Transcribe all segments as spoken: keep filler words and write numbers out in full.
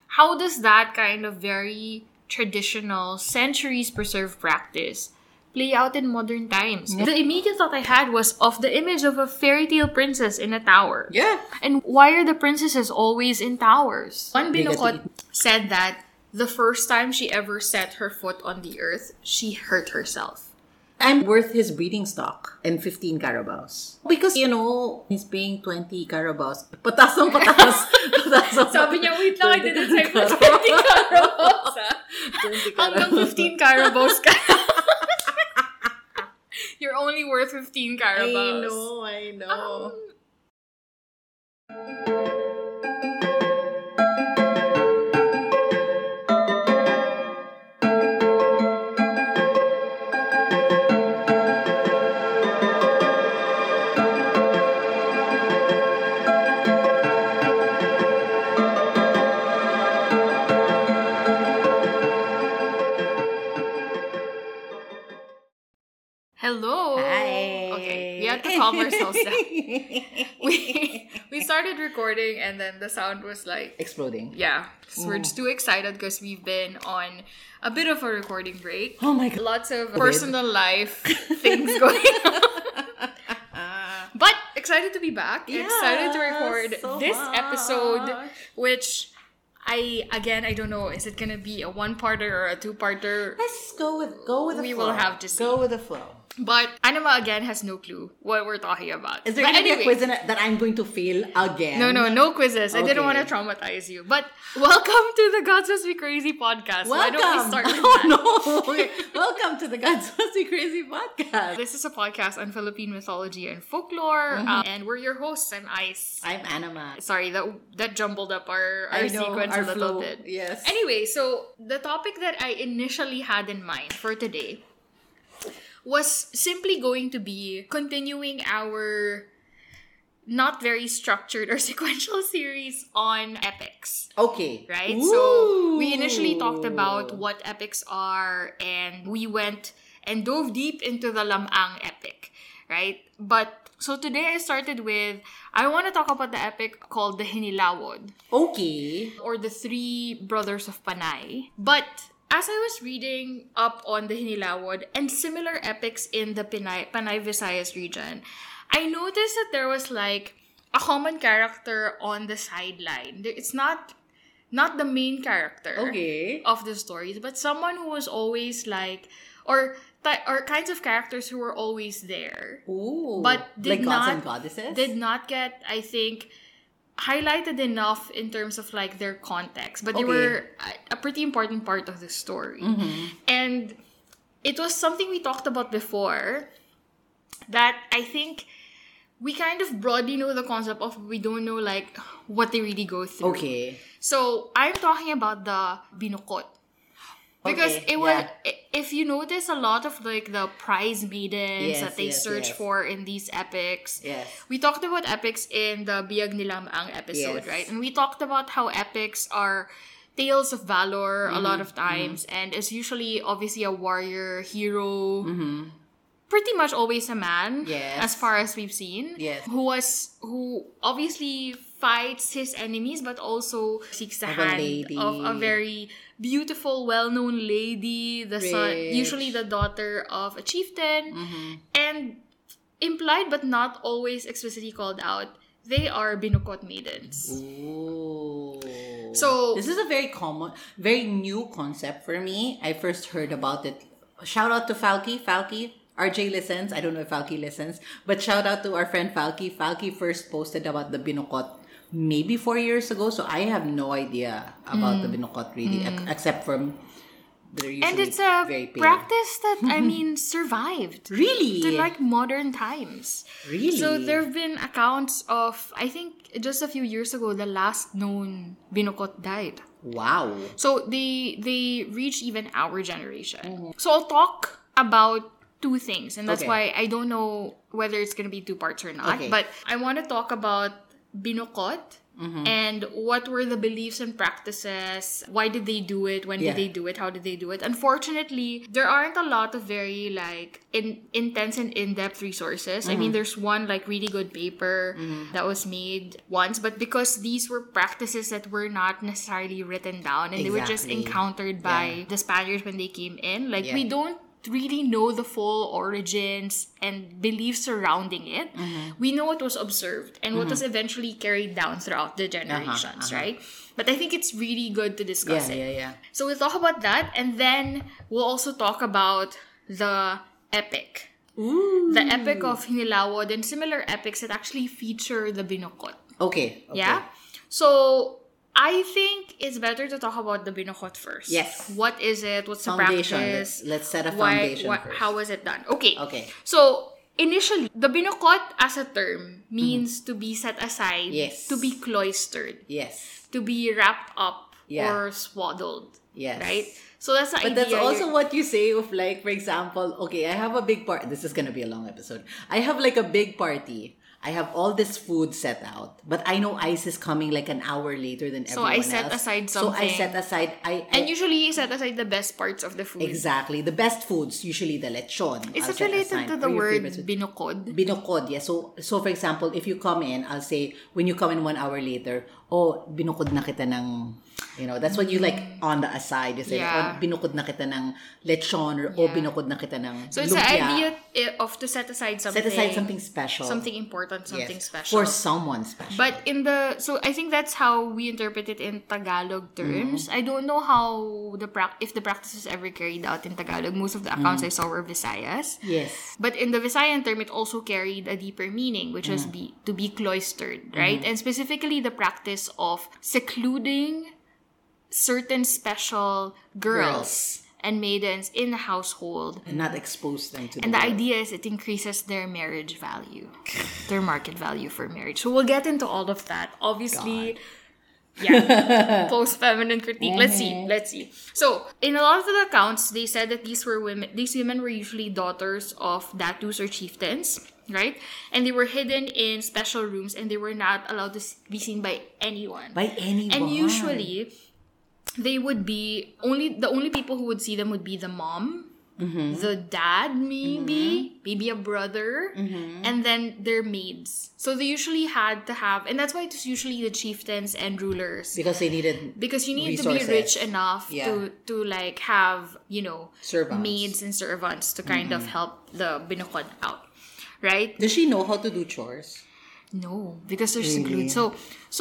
how does that kind of very traditional, centuries preserved practice play out in modern times? Yeah. The immediate thought I had was of the image of a fairy tale princess in a tower. Yeah. And why are the princesses always in towers? One Binukot said that the first time she ever set her foot on the earth, she hurt herself. I'm worth his breeding stock and fifteen carabaos. Because, you know, he's paying twenty carabaos. Patas ng patas. Patas ng Sabi niya, wait lang, I didn't say twenty carabaos. Hanggang fifteen carabaos ka. You're only worth fifteen carabaos. I know, I know. Um, Hello. Hi. Okay, we had to calm ourselves down. we we started recording and then the sound was like exploding. Yeah, so we're just too excited because we've been on a bit of a recording break. Oh my god, lots of personal life things going on. But excited to be back. Yeah, excited to record so this much. episode, which. I, again, I don't know, is it gonna be a one-parter or a two-parter? Let's go with go with the we flow. will have to see. Go with the flow. But Anima, again, has no clue what we're talking about. Is there but going to anyway, be a quiz in it that I'm going to fail again? No, no, no quizzes. I didn't want Okay. to traumatize you. But welcome to the Gods Must Be Crazy podcast. Welcome. Why don't we start with oh, that? no. Okay. Welcome to the Gods Must Be Crazy podcast. This is a podcast on Philippine mythology and folklore. Mm-hmm. Um, and we're your hosts. I'm Ice. I'm Anima. Sorry, that that jumbled up our, our I know, sequence our a little flow. bit. Yes. Anyway, so the topic that I initially had in mind for today was simply going to be continuing our not very structured or sequential series on epics. Okay. Right? Ooh. So we initially talked about what epics are and we went and dove deep into the Lamang epic. Right? But so today I started with, I want to talk about the epic called the Hinilawod. Okay. Or the Three Brothers of Panay. But as I was reading up on the Hinilawod and similar epics in the Panay, Panay Visayas region, I noticed that there was like a common character on the sideline. It's not not the main character Okay. of the stories, but someone who was always like, or or kinds of characters who were always there. Ooh. But did like not gods and goddesses? did not get, I think, highlighted enough in terms of like their context, but they Okay. were a, a pretty important part of the story. Mm-hmm. And it was something we talked about before that I think we kind of broadly know the concept of, we don't know like what they really go through. Okay. So I'm talking about the Binukot. Because Okay, it was, yeah. if you notice, a lot of like the prize maidens Yes, that they yes, search yes. for in these epics. Yes. We talked about epics in the Biyag ni Lamang episode, Yes. right? And we talked about how epics are tales of valor a lot of Mm-hmm. times, and it's usually obviously a warrior, hero, Mm-hmm. pretty much always a man, Yes. as far as we've seen, Yes. who was who obviously fights his enemies, but also seeks the Of a hand lady. of a very beautiful, well-known lady, the son, Rich. usually the daughter of a chieftain, Mm-hmm. and implied but not always explicitly called out, they are Binukot maidens. Ooh. So- this is a very common, very new concept for me. I first heard about it. Shout out to Falky. Falky. R J listens. I don't know if Falky listens. But shout out to our friend Falky. Falky first posted about the Binukot maybe four years ago. So I have no idea about the Binukot really. ex- Except from they're usually And it's a very pale. practice that, I mean, survived Really? to like modern times. Really? So there have been accounts of, I think just a few years ago, the last known Binukot died. Wow. So they they reached even our generation. So I'll talk about two things, and that's Okay. why I don't know whether it's gonna be two parts or not. Okay. But I want to talk about Binukot Mm-hmm. And what were the beliefs and practices? Why did they do it? When Yeah. did they do it? How did they do it? Unfortunately, there aren't a lot of very like in, intense and in-depth resources. I mean, there's one like really good paper that was made once, but because these were practices that were not necessarily written down and they were just Exactly. encountered by Yeah. the Spaniards when they came in, like Yeah. we don't really know the full origins and beliefs surrounding it. Mm-hmm. We know what was observed and what was eventually carried down throughout the generations, uh-huh. right? But I think it's really good to discuss Yeah, it. yeah, yeah. So we'll talk about that, and then we'll also talk about the epic. Ooh. The epic of Hinilawod and similar epics that actually feature the Binukot. Okay. okay. Yeah? So I think it's better to talk about the Binukot first. Yes. What is it? What's the Foundation. practice? Let's, let's set a Why, foundation why, first. how was it done? Okay. Okay. So, initially, the binukot as a term means to be set aside, Yes. to be cloistered, Yes. to be wrapped up Yeah. or swaddled. Yes. Right? So, that's the But idea. that's also here. what you say of like, for example, okay, I have a big party. This is gonna be a long episode. I have like a big party. I have all this food set out, but I know Ice is coming like an hour later than So everyone I set else. aside So I something. set aside. I, I And usually, you set aside the best parts of the food. exactly the best foods. Usually the lechon. Is I'll it set related aside, to or the your word favorite food. binukod? Binukod, yeah. So, so for example, if you come in, I'll say, when you come in one hour later, oh, binukod na kita ng, you know, that's what you like on the aside. You say, Yeah. oh, binukod na kita ng lechon, or oh, Yeah. binukod na kita ng So, it's the lumpia. idea i- of to set aside something. Set aside something special. Something important, Yes. something special. For someone special. But in the so I think that's how we interpret it in Tagalog terms. I don't know how the prac if the practice is ever carried out in Tagalog. Most of the accounts I saw were Visayas. yes. But in the Visayan term, it also carried a deeper meaning, which was be to be cloistered, right? And specifically the practice of secluding certain special girls, Girls. and maidens in the household. And not expose them to And the world. idea is it increases their marriage value, their market value for marriage. So we'll get into all of that. Obviously, yeah, post-feminine critique. Let's see, let's see. So in a lot of the accounts, they said that these were women. These women were usually daughters of datus or chieftains, right? And they were hidden in special rooms, and they were not allowed to be seen by anyone. By anyone. And usually, they would be only the only people who would see them would be the mom, the dad, maybe, maybe a brother, and then their maids. So they usually had to have, and that's why it was usually the chieftains and rulers. Because they needed Because you need resources. to be rich enough Yeah. to to like have, you know, Servants. maids and servants to kind of help the binukod out, right? Does she know how to do chores? No, because they're Really? secluded. So,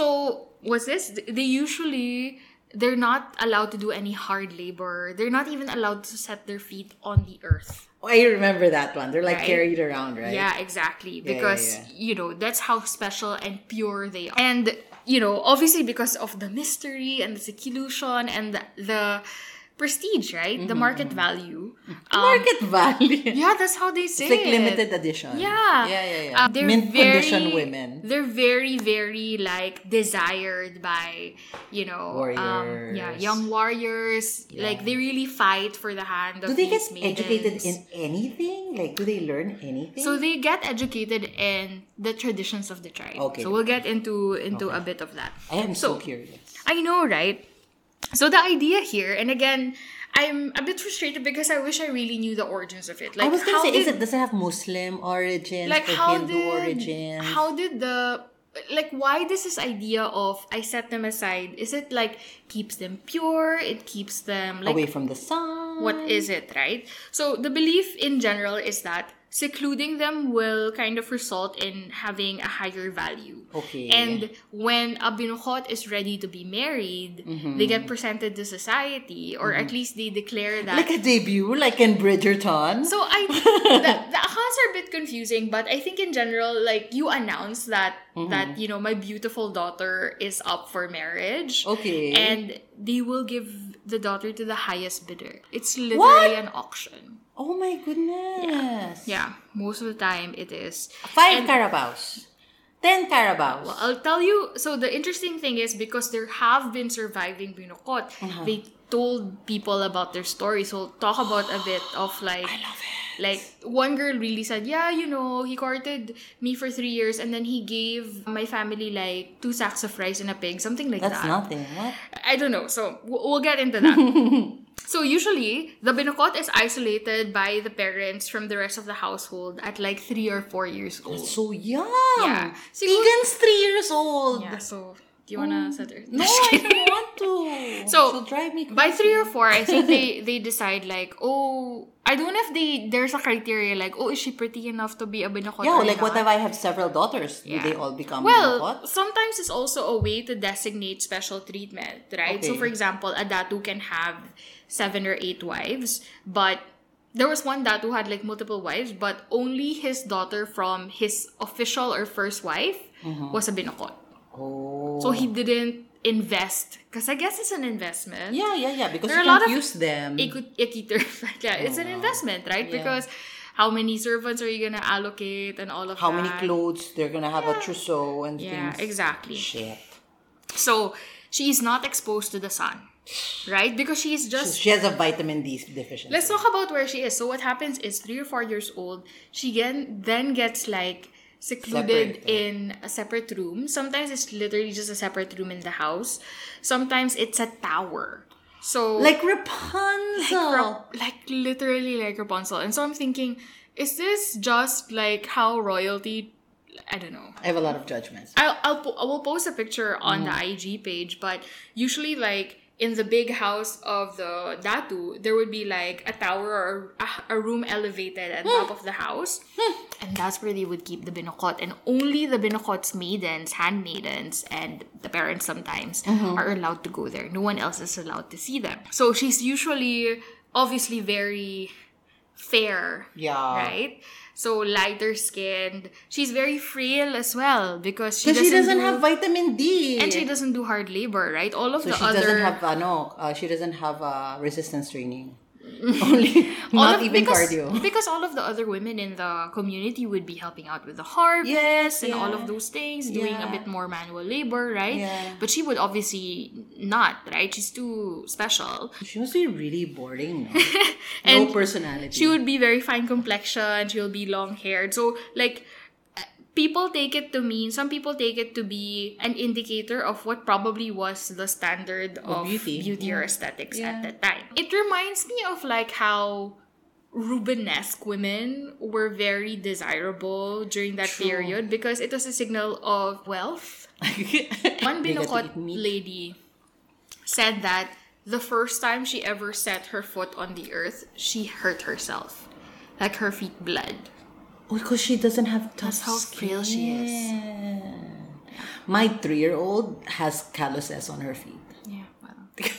so what's this? They usually they're not allowed to do any hard labor. They're not even allowed to set their feet on the earth. Oh, I remember that one. They're like Right? carried around, right? Yeah, exactly. yeah, Because yeah. you know that's how special and pure they are. And you know, obviously because of the mystery and the seclusion and the, the prestige, right? The market value. Um, Market value. Yeah, that's how they say It's like it. limited edition. Yeah. Yeah, yeah, yeah. Um, they're Mint very, condition women. They're very, very like desired by, you know, um, yeah, Warriors. young warriors. Like they really fight for the hand of Do they get these maidens. educated in anything? Like, do they learn anything? So they get educated in the traditions of the tribe. Okay. So we'll get into into a bit of that. I am so, so curious. I know, right? So the idea here, and again, I'm a bit frustrated because I wish I really knew the origins of it. Like I was gonna how say, did, is it does it have Muslim origins like or how Hindu did origins? how did the like why does this idea of I set them aside? Is it like keeps them pure? It keeps them like Away from the sun. what is it, right? So the belief in general is that secluding them will kind of result in having a higher value. Okay. And when a binukot is ready to be married, they get presented to society, or at least they declare that. Like a debut, like in Bridgerton. So I the, the accounts are a bit confusing, but I think in general, like you announce that that you know my beautiful daughter is up for marriage. Okay. And they will give the daughter to the highest bidder. It's literally What? an auction. Oh my goodness. Yeah, most of the time it is. Five And- Carabaos. Ten Carabaos. Well, I'll tell you. So the interesting thing is because there have been surviving binukot, Uh-huh. they told people about their story. So talk about a bit of like, I love it. like one girl really said, yeah, you know, he courted me for three years and then he gave my family like two sacks of rice and a pig, something like That's that. nothing. What? I don't know. So w- we'll get into that. So usually, the binukot is isolated by the parents from the rest of the household at like three or four years old. So young. Yeah. Tegan's three years old. Yeah, so do you wanna set her? No, I don't want to. So, She'll drive me crazy. By three or four, I think they, they decide like, oh, I don't know if they there's a criteria like, oh, is she pretty enough to be a binukot Yeah, or like not? what if I have several daughters? Yeah. Do they all become Well, binukot? sometimes it's also a way to designate special treatment, right? So, Okay. for example, a datu can have seven or eight wives, but there was one datu who had like multiple wives, but only his daughter from his official or first wife was a binukot. Oh. So he didn't invest, because I guess it's an investment. Yeah, yeah, yeah. Because There you are a lot can't of use them. Ikut, ikiter. Yeah, it's an investment, right? Yeah. Because how many servants are you gonna allocate and all of How that? many clothes they're gonna have a trousseau and Yeah, things. exactly. Shit. So she's not exposed to the sun, right? Because she's just. She has a vitamin D deficiency. Let's talk about where she is. So what happens is three or four years old, she get, then gets like secluded Separate. in a separate room. Sometimes it's literally just a separate room in the house. Sometimes it's a tower. So Like Rapunzel. Rap- like literally like Rapunzel. And so I'm thinking, is this just like how royalty? I don't know. I have a lot of judgments. I'll, I'll po- I will post a picture on Mm. the I G page, but usually like in the big house of the datu, there would be like a tower or a, a room elevated at top of the house, and that's where they would keep the binukot. And only the binukot's maidens, handmaidens, and the parents sometimes Mm-hmm. are allowed to go there. No one else is allowed to see them. So she's usually obviously very fair, Yeah. right? So lighter skinned. She's very frail as well because she Because doesn't, she doesn't do, have vitamin D. and she doesn't do hard labor, right? All of So the she other doesn't have ano, uh, she doesn't have uh, resistance training. Only all not of- even because, cardio. because all of the other women in the community would be helping out with the harvest Yes, and all yeah. of those things, doing a Yeah. bit more manual labor, right? Yeah. But she would obviously not, right? She's too special. She must be really boring. No, And no personality. She would be very fine complexion. She will be long haired. So like uh, people take it to mean, some people take it to be an indicator of what probably was the standard of, beauty. beauty or Yeah. aesthetics Yeah. at that time. It reminds me of like how Rubenesque women were very desirable during that True. period because it was a signal of wealth. One They get to binukot eat meat. lady said that the first time she ever set her foot on the earth, she hurt herself. Like her feet bled. Oh, because she doesn't have tough That's how frail she is. skin. My three-year-old has calluses on her feet. Yeah, well.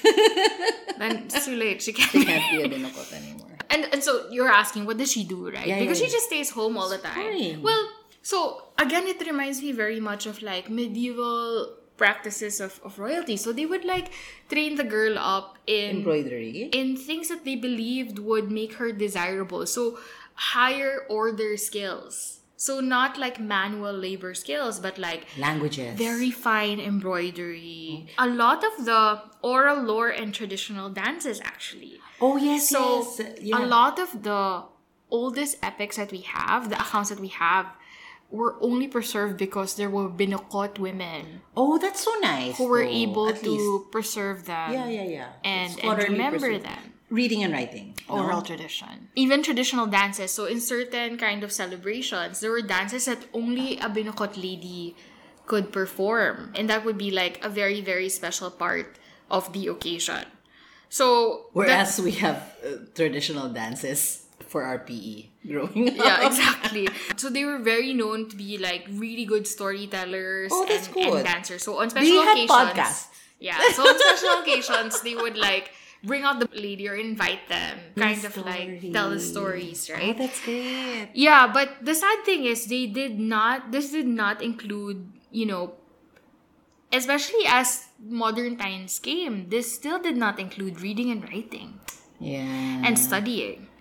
Then it's too late. She She can't. can't be a binukot anymore. And and so you're asking, what does she do, right? Yeah, because yeah, she yeah. just stays home all the time. fine. Well, so again, it reminds me very much of like medieval practices of, of royalty. So they would like train the girl up in Embroidery. in things that they believed would make her desirable. So higher order skills. So not like manual labor skills, but like Languages. very fine embroidery. A lot of the oral lore and traditional dances actually. Oh, yes, So yes. Yeah. a lot of the oldest epics that we have, the accounts that we have, were only preserved because there were binukot women Oh, that's so nice. who were though, able at to least. preserve them Yeah, yeah, yeah. and, It's and scholarly remember preserved. them. Reading and writing. no? Oral tradition. Even traditional dances. So in certain kind of celebrations, there were dances that only a binukot lady could perform. And that would be like a very, very special part of the occasion. So Whereas we have uh, traditional dances for our P E growing up. yeah, exactly. So they were very known to be like really good storytellers Oh, that's and, good. and dancers. So on special We had occasions, podcasts. yeah. So on special occasions, they would like bring out the lady or invite them, kind of like tell the stories, Oh, right? that's great. Yeah, but the sad thing is they did not. This did not include, you know, especially as modern times came. This still did not include reading and writing Yeah. and studying.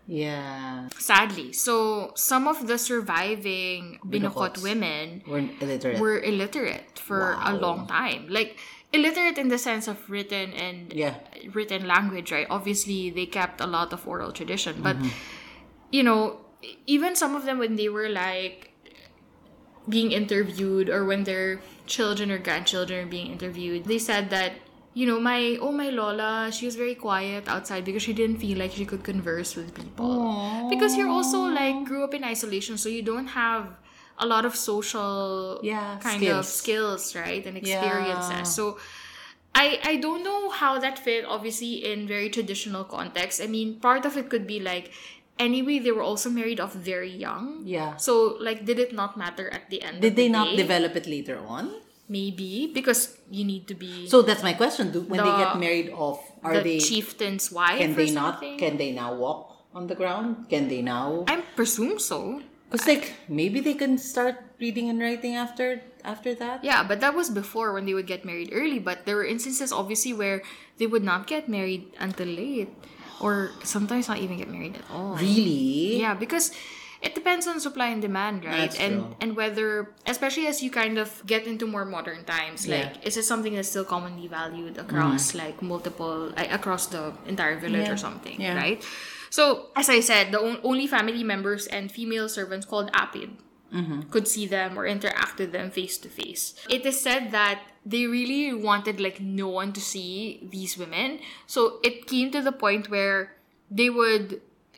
Yeah. Sadly. So, some of the surviving Binukot Binukots women We're illiterate. were illiterate for a Wow. long time. Like, illiterate in the sense of written and Yeah. written language, right? Obviously, they kept a lot of oral tradition. But, Mm-hmm. you know, even some of them, when they were like being interviewed or when their children or grandchildren are being interviewed, they said that, you know, my, oh, my Lola, she was very quiet outside because she didn't feel like she could converse with people. Aww. Because you're also like grew up in isolation, so you don't have a lot of social Yeah, kind skills. of skills, right? And experiences. Yeah. So I I don't know how that fit, obviously, in very traditional context. I mean, part of it could be like, anyway, they were also married off very young. Yeah. So, like, did it not matter at the end Did of they the not day? develop it later on? Maybe, because you need to be So that's my question. Do, when they The- get married off, are the they chieftain's wife can or they not something. can they now walk on the ground? Can they now? I presume so. Because like maybe they can start reading and writing after after that. Yeah, but that was before when they would get married early. But there were instances, obviously, where they would not get married until late. Or sometimes not even get married at all. Really? Yeah, because it depends on supply and demand, right? That's and true. and whether, especially as you kind of get into more modern times, like, Yeah. is it something that's still commonly valued across like multiple, like, across the entire village Yeah. or something, Yeah. right? So, as I said, the on- only family members and female servants called apid could see them or interact with them face to face. It is said that they really wanted like no one to see these women. So it came to the point where they would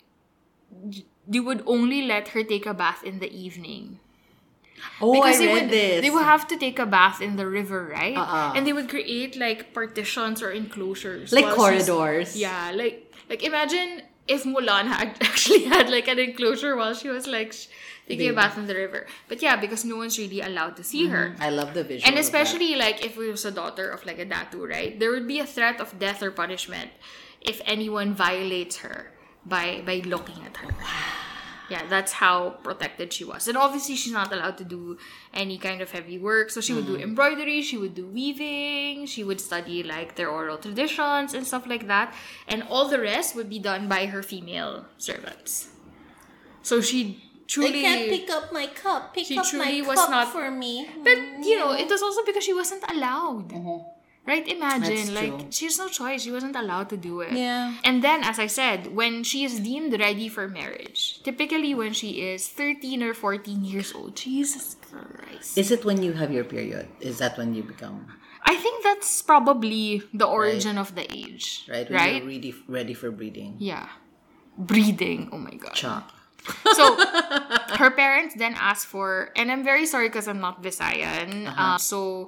they would only let her take a bath in the evening. Oh, I they read would this. they would have to take a bath in the river, right? Uh-uh. And they would create like partitions or enclosures. like while she's- corridors. Yeah, like like imagine if Mulan had actually had like an enclosure while she was like sh- taking a Baby. bath in the river. But yeah, because no one's really allowed to see her. I love the visual. And of that. especially like if it was a daughter of like a datu, right? There would be a threat of death or punishment if anyone violates her by by looking at her. Yeah, that's how protected she was. And obviously she's not allowed to do any kind of heavy work. So she would do embroidery, she would do weaving, she would study like their oral traditions and stuff like that. And all the rest would be done by her female servants. So she truly I can't pick up my cup. Pick She up truly my was cup not- for me. But you know, it was also because she wasn't allowed. Right? Imagine, That's like, true. she has no choice. She wasn't allowed to do it. Yeah. And then, as I said, when she is deemed ready for marriage, typically when she is thirteen or fourteen years old, Jesus Christ. Is it when you have your period? Is that when you become I think that's probably the origin of the age. right? When Right? you're ready ready for breeding. Yeah. Breeding. Oh my God. Chop. So, her parents then asked for, and I'm very sorry because I'm not Visayan, uh, so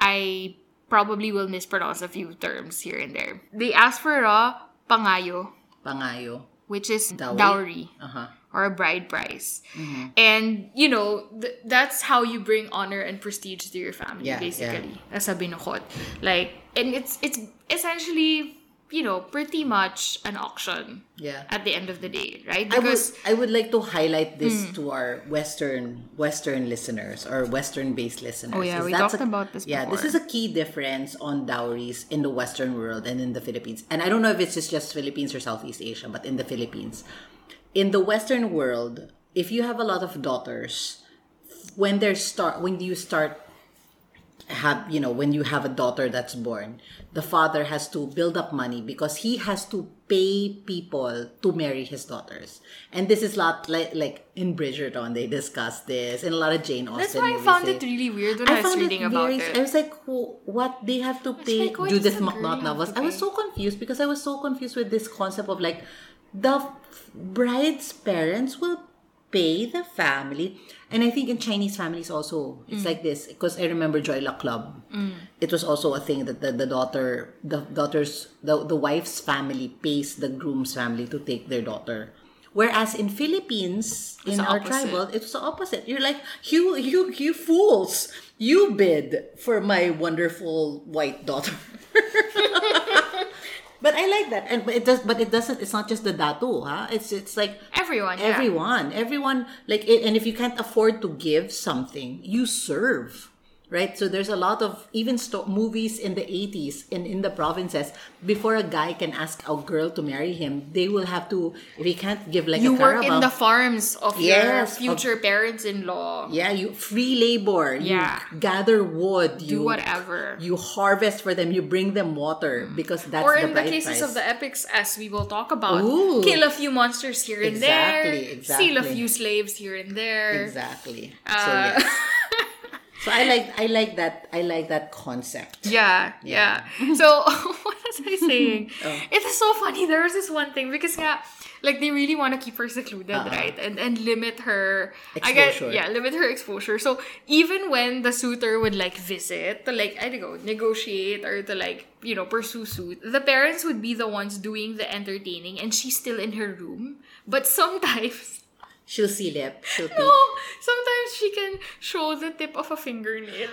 I probably will mispronounce a few terms here and there. They asked for a pangayo, Pangayo. which is Dowry? dowry, Uh-huh. or a bride price. And, you know, th- that's how you bring honor and prestige to your family, Yeah, basically, as a binukot. Like, and it's it's essentially, you know, pretty much an auction Yeah. at the end of the day, right? I would, Because I would like to highlight this Mm. to our Western Western listeners or Western based listeners. Oh, yeah, is we that's talked a- about this Yeah, this before. is a key difference on dowries in the Western world and in the Philippines. And I don't know if it's just, just Philippines or Southeast Asia, but in the Philippines. In the Western world, if you have a lot of daughters, when they start when you start have you know when you have a daughter that's born, the father has to build up money because he has to pay people to marry his daughters. And this is lot like like in Bridgerton they discuss this, in a lot of Jane Austen that's why I movies, found they- it really weird when I, was found reading it about very, it. I was like, wh- what they have to pay like, why does Judith the girl McNaught have novels. to I was pay? so confused because I was so confused with this concept of like the f- bride's parents will pay the family. And I think in Chinese families also, it's like this. Because I remember Joy Luck Club. It was also a thing that the, the daughter, the daughter's, the, the wife's family pays the groom's family to take their daughter. Whereas in Philippines, It's in the our opposite. tribal, it's the opposite. You're like, you, you, you fools! You bid for my wonderful white daughter. But I like that, and but it does. But it doesn't. It's not just the datu, huh? It's it's like Everyone, yeah. everyone, everyone. Like, it, and if you can't afford to give something, you serve. right? So there's a lot of even sto- movies in the eighties and in the provinces. Before a guy can ask a girl to marry him, they will have to, if he can't give like You a work carabao, in the farms of Yes, your future parents-in-law. yeah, you free labor. Yeah. You gather wood. Do You whatever. You harvest for them. You bring them water because that's Or the in the bride cases price. of the epics, as we will talk about, Ooh. kill a few monsters here and Exactly, there, exactly. steal a few slaves here and there. Exactly. so Uh, yes. So I like I like that I like that concept. Yeah, yeah. So what was I saying? Oh. It was so funny. There was this one thing because yeah, like they really want to keep her secluded, Uh-uh. right? And and limit her Exposure. I get, yeah, limit her exposure. So even when the suitor would like visit to like I don't know, negotiate or to like, you know, pursue suit, the parents would be the ones doing the entertaining and she's still in her room. But sometimes She'll see lip. She'll peek. no, sometimes she can show the tip of a fingernail.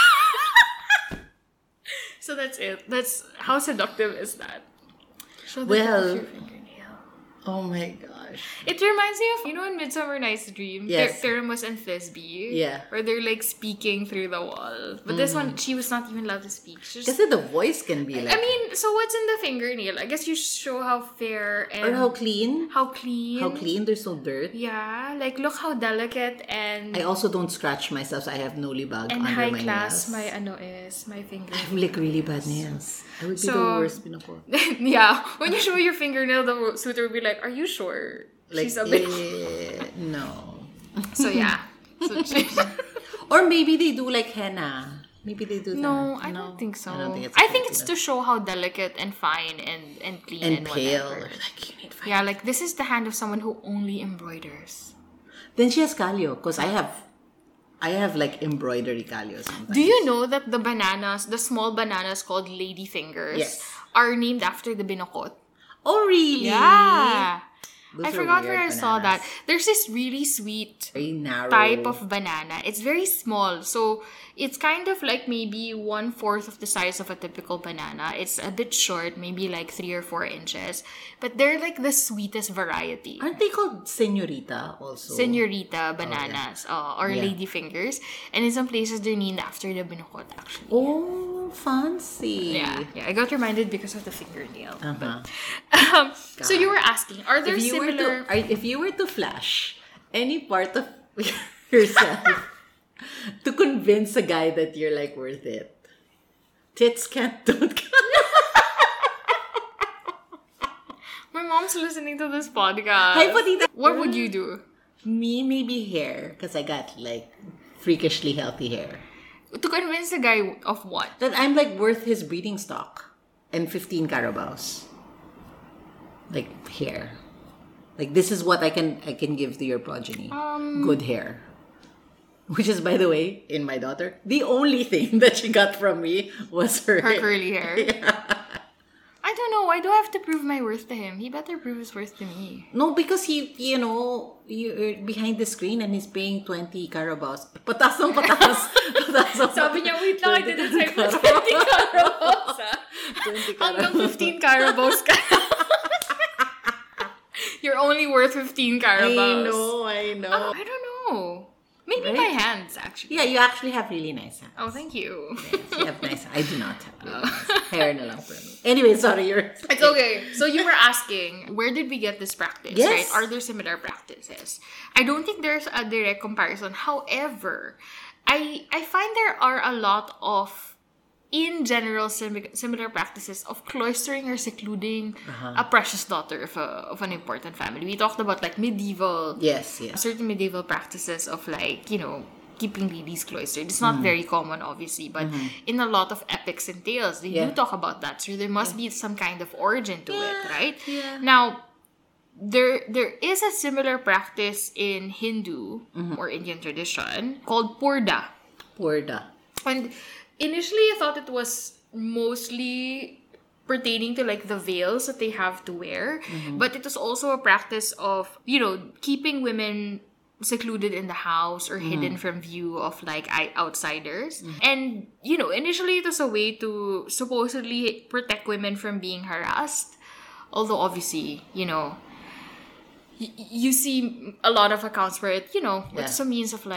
So that's it. That's how seductive is that? Show the Well, tip of your fingernail. Oh my gosh. It reminds me of, you know, in Midsummer Night's Dream, Yes. Ther- Thermos and Thisbe, Yeah. where they're like speaking through the wall. But this one, she was not even allowed to speak. She just, Kasi the voice can be like I mean, so what's in the fingernail? I guess you show how fair and or how clean. how clean. How clean. There's no dirt. Yeah, like look how delicate and I also don't scratch myself, so I have no libag and under high my class nails. my ano is my finger. I have like really bad nails. I would be So- the worst pinako. Yeah, when you show your fingernail, the suitor will be like, "Are you sure?" Like She's a bit. eh, no. So yeah. So she- Or maybe they do like henna. Maybe they do that. no, I don't think so. I don't think it's I think it's Filipino. to show how delicate and fine and and clean and, and pale. whatever. Like you need fine. Yeah, like this is the hand of someone who only embroiders. Then she has calio because I have, I have like embroidery calio sometimes. Do you know that the bananas, the small bananas called lady fingers, Yes. are named after the binokot? Oh really? Yeah. Those I are forgot weird where I saw that. bananas. There's this really sweet Very narrow type of banana. It's very small. So it's kind of like maybe one fourth of the size of a typical banana. It's a bit short, maybe like three or four inches. But they're like the sweetest variety. Aren't they called senorita also? Senorita bananas uh, or Yeah. lady fingers. And in some places, they're named after the binokot actually. Oh, fancy. Yeah, yeah. I got reminded because of the fingernail. Uh-huh. Um, so you were asking, are there If you were similar... to, are- if you were to flash any part of yourself to convince a guy that you're like worth it, tits can't don't count. My mom's listening to this podcast. Hi, Patita. What would you do? Me, maybe hair, because I got like freakishly healthy hair. To convince the guy of what? That I'm like worth his breeding stock and fifteen carabaos. Like hair. Like this is what I can I can give to your progeny. Um, Good hair. Which is, by the way, in my daughter, the only thing that she got from me was her, Her hair. curly hair. I don't know. Why do I have to prove my worth to him? He better prove his worth to me. No, because he, you know, you're behind the screen and he's paying twenty carabaos. Patas ng patas. Patas ng Sabi niya, wait lang, I didn't say for twenty twenty carabaos, ah. twenty Hanggang carabaos. fifteen carabaos ka. You're only worth fifteen carabaos. I know, I know. I don't know. Maybe Right? my hands, actually. Yeah, you actually have really nice hands. Oh, thank you. Yes, you have nice. I do not have really nice hair na lang for me. Anyway, sorry, you're. It's okay. So you were asking, where did we get this practice, Yes. right? Are there similar practices? I don't think there's a direct comparison. However, I I find there are a lot of, in general, sim- similar practices of cloistering or secluding a precious daughter of, a, of an important family. We talked about like medieval, Yes, yes. certain medieval practices of like, you know, keeping ladies cloistered. It's not very common, obviously, but in a lot of epics and tales, they Yeah. do talk about that. So there must be some kind of origin to it, right? yeah. Now, there there is a similar practice in Hindu or Indian tradition called purda. Purda. And initially, I thought it was mostly pertaining to like the veils that they have to wear, but it was also a practice of, you know, keeping women secluded in the house or hidden from view of like I- outsiders. And, you know, initially it was a way to supposedly protect women from being harassed. Although obviously, you know, y- you see a lot of accounts where it, you know, Yeah. it's a means of like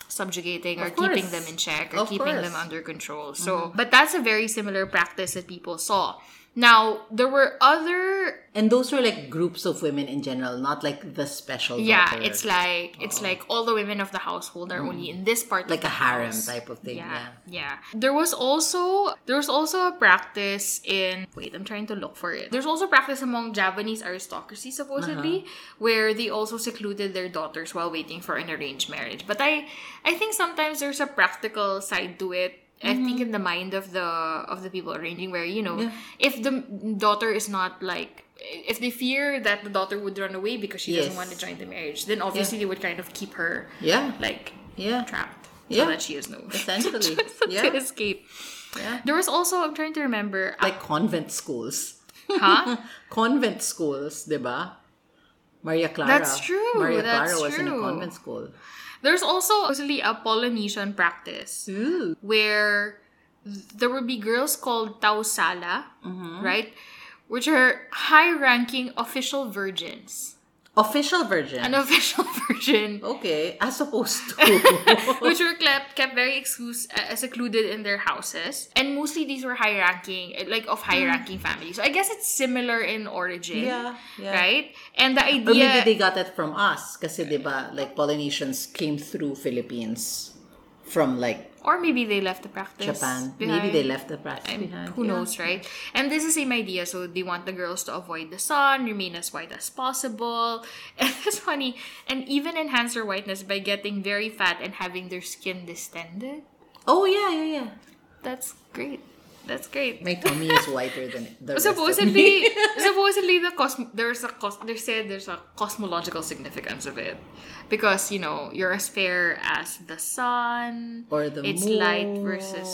subjugating or Of course. keeping them in check or Of keeping course. them under control. So, but that's a very similar practice that people saw. Now, there were other And those were like groups of women in general, not like the special yeah, daughter. it's like it's like all the women of the household are only in this part like of a the harem house. type of thing. Yeah. Yeah. Yeah. There was also there was also a practice in wait, I'm trying to look for it. There's also practice among Japanese aristocracy supposedly Uh-huh. where they also secluded their daughters while waiting for an arranged marriage. But I I think sometimes there's a practical side to it. I think in the mind of the of the people arranging where, you know, Yeah. if the daughter is not like if they fear that the daughter would run away because she doesn't Yes. want to join the marriage, then obviously they would kind of keep her Yeah. like Yeah. trapped Yeah. so that she has no Essentially. to Yeah. escape. Yeah. There was also I'm trying to remember Like convent schools. huh? Convent schools, diba? Maria Clara. That's true, Maria that's Clara was in a true. convent school. There's also supposedly a Polynesian practice Ooh. where there would be girls called tausala, Mm-hmm. right? Which are high-ranking official virgins. Official version. An official virgin, Okay, as opposed to. which were kept, kept very exclus- uh, secluded in their houses. And mostly these were high-ranking, uh, like of high-ranking families. So I guess it's similar in origin. Yeah, yeah. Right? And the Or idea... maybe they got it from us. Kasi diba, like Polynesians came through Philippines from like Or maybe they left the practice Japan. behind. Maybe they left the practice I'm- behind. Who Yeah. knows, right? And this is the same idea. So they want the girls to avoid the sun, remain as white as possible. And it's funny. And even enhance their whiteness by getting very fat and having their skin distended. Oh, yeah, yeah, yeah. That's great. That's great. My tummy is whiter than the rest of supposedly, me. supposedly the cos- there's a cos- they said there's a cosmological significance of it, because you know you're as fair as the sun, Or the it's moon. light versus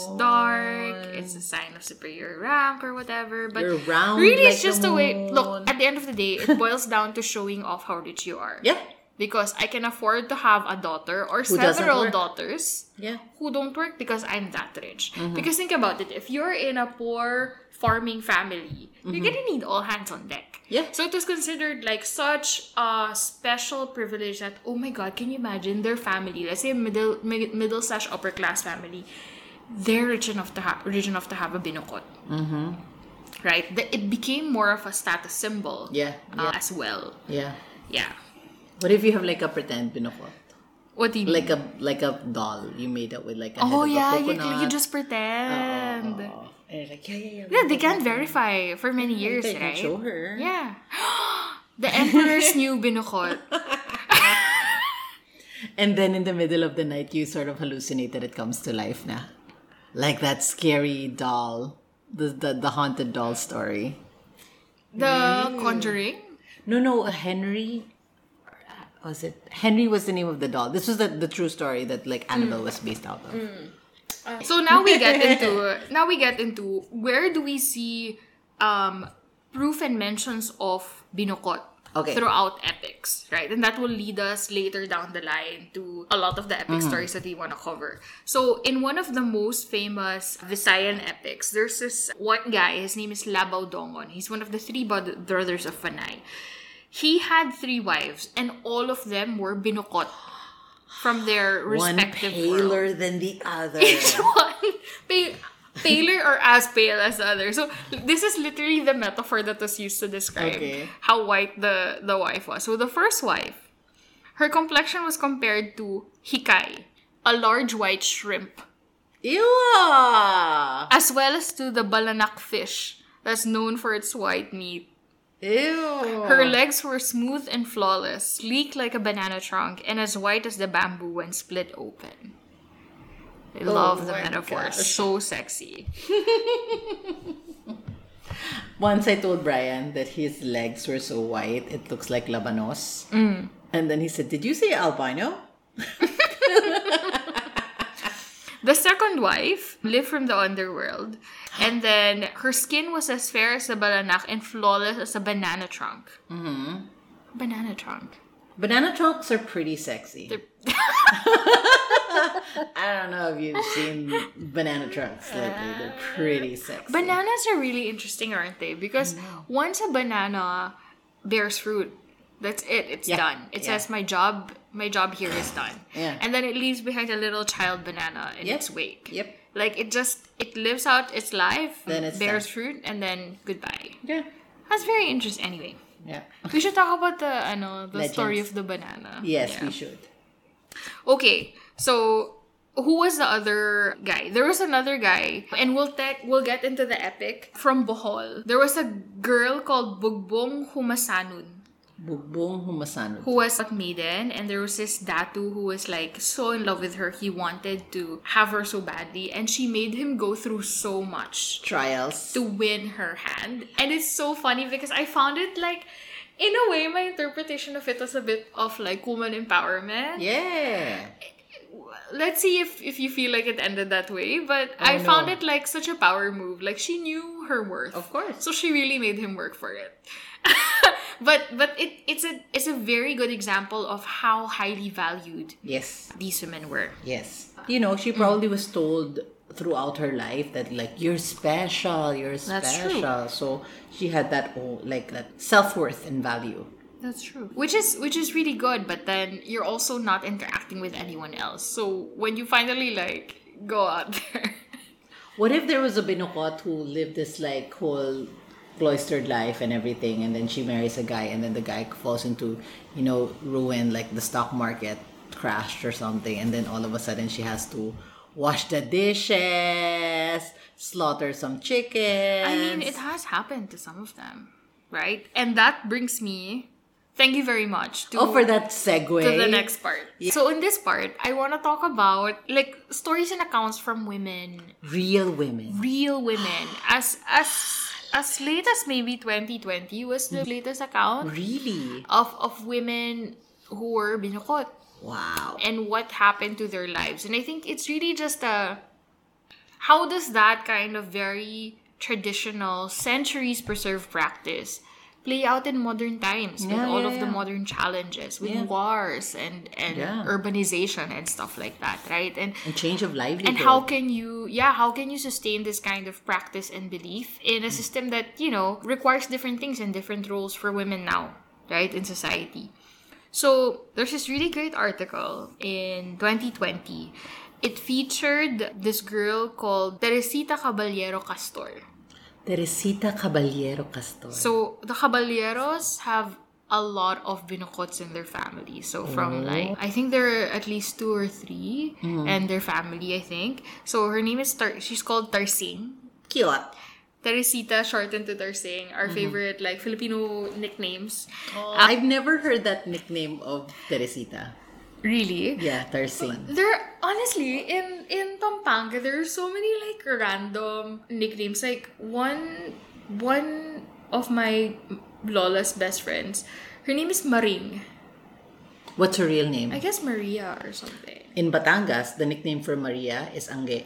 dark. It's a sign of superior rank or whatever. But You're round really, like it's just a the way. moon. Look, at the end of the day, it boils down to showing off how rich you are. Yeah. Because I can afford to have a daughter or Who doesn't several work. daughters Yeah. who don't work because I'm that rich. Mm-hmm. Because think about it, if you're in a poor farming family, you're gonna need all hands on deck. Mm-hmm. Yeah. So it was considered like such a special privilege that, oh my god, can you imagine their family, let's say middle mi- middle slash upper class family, they're rich enough to have rich enough to have a binukot. Mm-hmm. Right? The- It became more of a status symbol Yeah. uh, Yeah. as well. Yeah. Yeah. What if you have like a pretend binukot? What do you mean? Like a like a doll you made up with like a oh head of yeah, a you, coconut. you just pretend. Oh. And you're like, yeah, yeah, yeah. Yeah, they can't verify for many years, They can right? show her. Yeah. The emperor's new binukot. And then in the middle of the night, you sort of hallucinate that it comes to life na. Like that scary doll. The, the, the haunted doll story. The Conjuring? No, no, Henry. Was it? Henry was the name of the doll. This was the, the true story that like Annabelle was based out of. So now we get into now we get into where do we see um proof and mentions of binukot Okay. throughout epics, right? And that will lead us later down the line to a lot of the epic stories that we want to cover. So in one of the most famous Visayan epics, there's this one guy, his name is Labao Dongon. He's one of the three bod- brothers of Panay. He had three wives, and all of them were binukot from their One respective paler world. than the other. Each one pa- paler or as pale as the other. So this is literally the metaphor that was used to describe Okay. how white the, the wife was. So the first wife, her complexion was compared to hikai, a large white shrimp, Ew! as well as to the balanak fish that's known for its white meat. Ew! Her legs were smooth and flawless, sleek like a banana trunk, and as white as the bamboo when split open. I love the my metaphor. gosh. So sexy. Once I told Brian that his legs were so white, it looks like labanos. Mm. And then he said, "Did you say albino?" The second wife lived from the underworld, and then her skin was as fair as a balanak and flawless as a banana trunk. Mm-hmm. Banana trunk. Banana trunks are pretty sexy. They're- I don't know if you've seen banana trunks lately. They're pretty sexy. Bananas are really interesting, aren't they? Because once a banana bears fruit, That's it. It's Yeah. done. It Yeah. says my job my job here is done. Yeah. And then it leaves behind a little child banana in Yep. its wake. Yep. Like it just it lives out its life, Then it's bears done. fruit, and then goodbye. Yeah. That's very interesting. Anyway, Yeah. we should talk about the ano, the Legends. story of the banana. Yes, Yeah. we should. Okay, so who was the other guy? There was another guy, and we'll te- we'll get into the epic from Bohol. There was a girl called Bugbong Humasanun Bugbong Humasanod. who was a maiden, and there was this Datu who was like so in love with her. He wanted to have her so badly, and she made him go through so much Trials. to win her hand. And it's so funny because I found it like, in a way, my interpretation of it was a bit of like woman empowerment. Yeah. Let's see if, if you feel like it ended that way. But Oh, I found no. it like such a power move. Like she knew her worth. Of course. So she really made him work for it. but but it it's a it's a very good example of how highly valued Yes. these women were. Yes. You know, she probably was told throughout her life that like you're special, you're That's true. special. So she had that oh, like that self-worth and value. That's true. Which is which is really good, but then you're also not interacting with anyone else. So when you finally like go out there. What if there was a Binukot who lived this like whole cloistered life and everything, and then she marries a guy, and then the guy falls into, you know, ruin, like the stock market crashed or something, and then all of a sudden she has to wash the dishes, slaughter some chickens. I mean, it has happened to some of them, right? And that brings me, thank you very much, to, Oh, for that segue. to the next part. So in this part, I want to talk about like stories and accounts from women, Real women. real women, as as as late as maybe twenty twenty was the latest account Really? of of women who were binukot Wow. and what happened to their lives. And I think it's really just a, how does that kind of very traditional, centuries preserved practice play out in modern times with Yeah, all yeah, of the yeah. modern challenges, with Yeah. wars and, and Yeah. urbanization and stuff like that, right? And And change of livelihood. and how can you, yeah, how can you sustain this kind of practice and belief in a system that, you know, requires different things and different roles for women now, right, in society? So there's this really great article in twenty twenty. It featured this girl called Teresita Caballero Castor. Teresita Caballero Castor. So the Caballeros have a lot of binukots in their family. So from like, I think there are at least two or three and their family, I think. So her name is, Tar- she's called Tarsing. Cute. Teresita, shortened to Tarsing, our favorite like Filipino nicknames. I've never heard that nickname of Teresita. Really? Yeah, Tarsing. There, honestly, in in Pampanga, there are so many like random nicknames. Like one one of my lola's best friends, her name is Maring. What's her real name? I guess Maria or something. In Batangas, the nickname for Maria is Angge.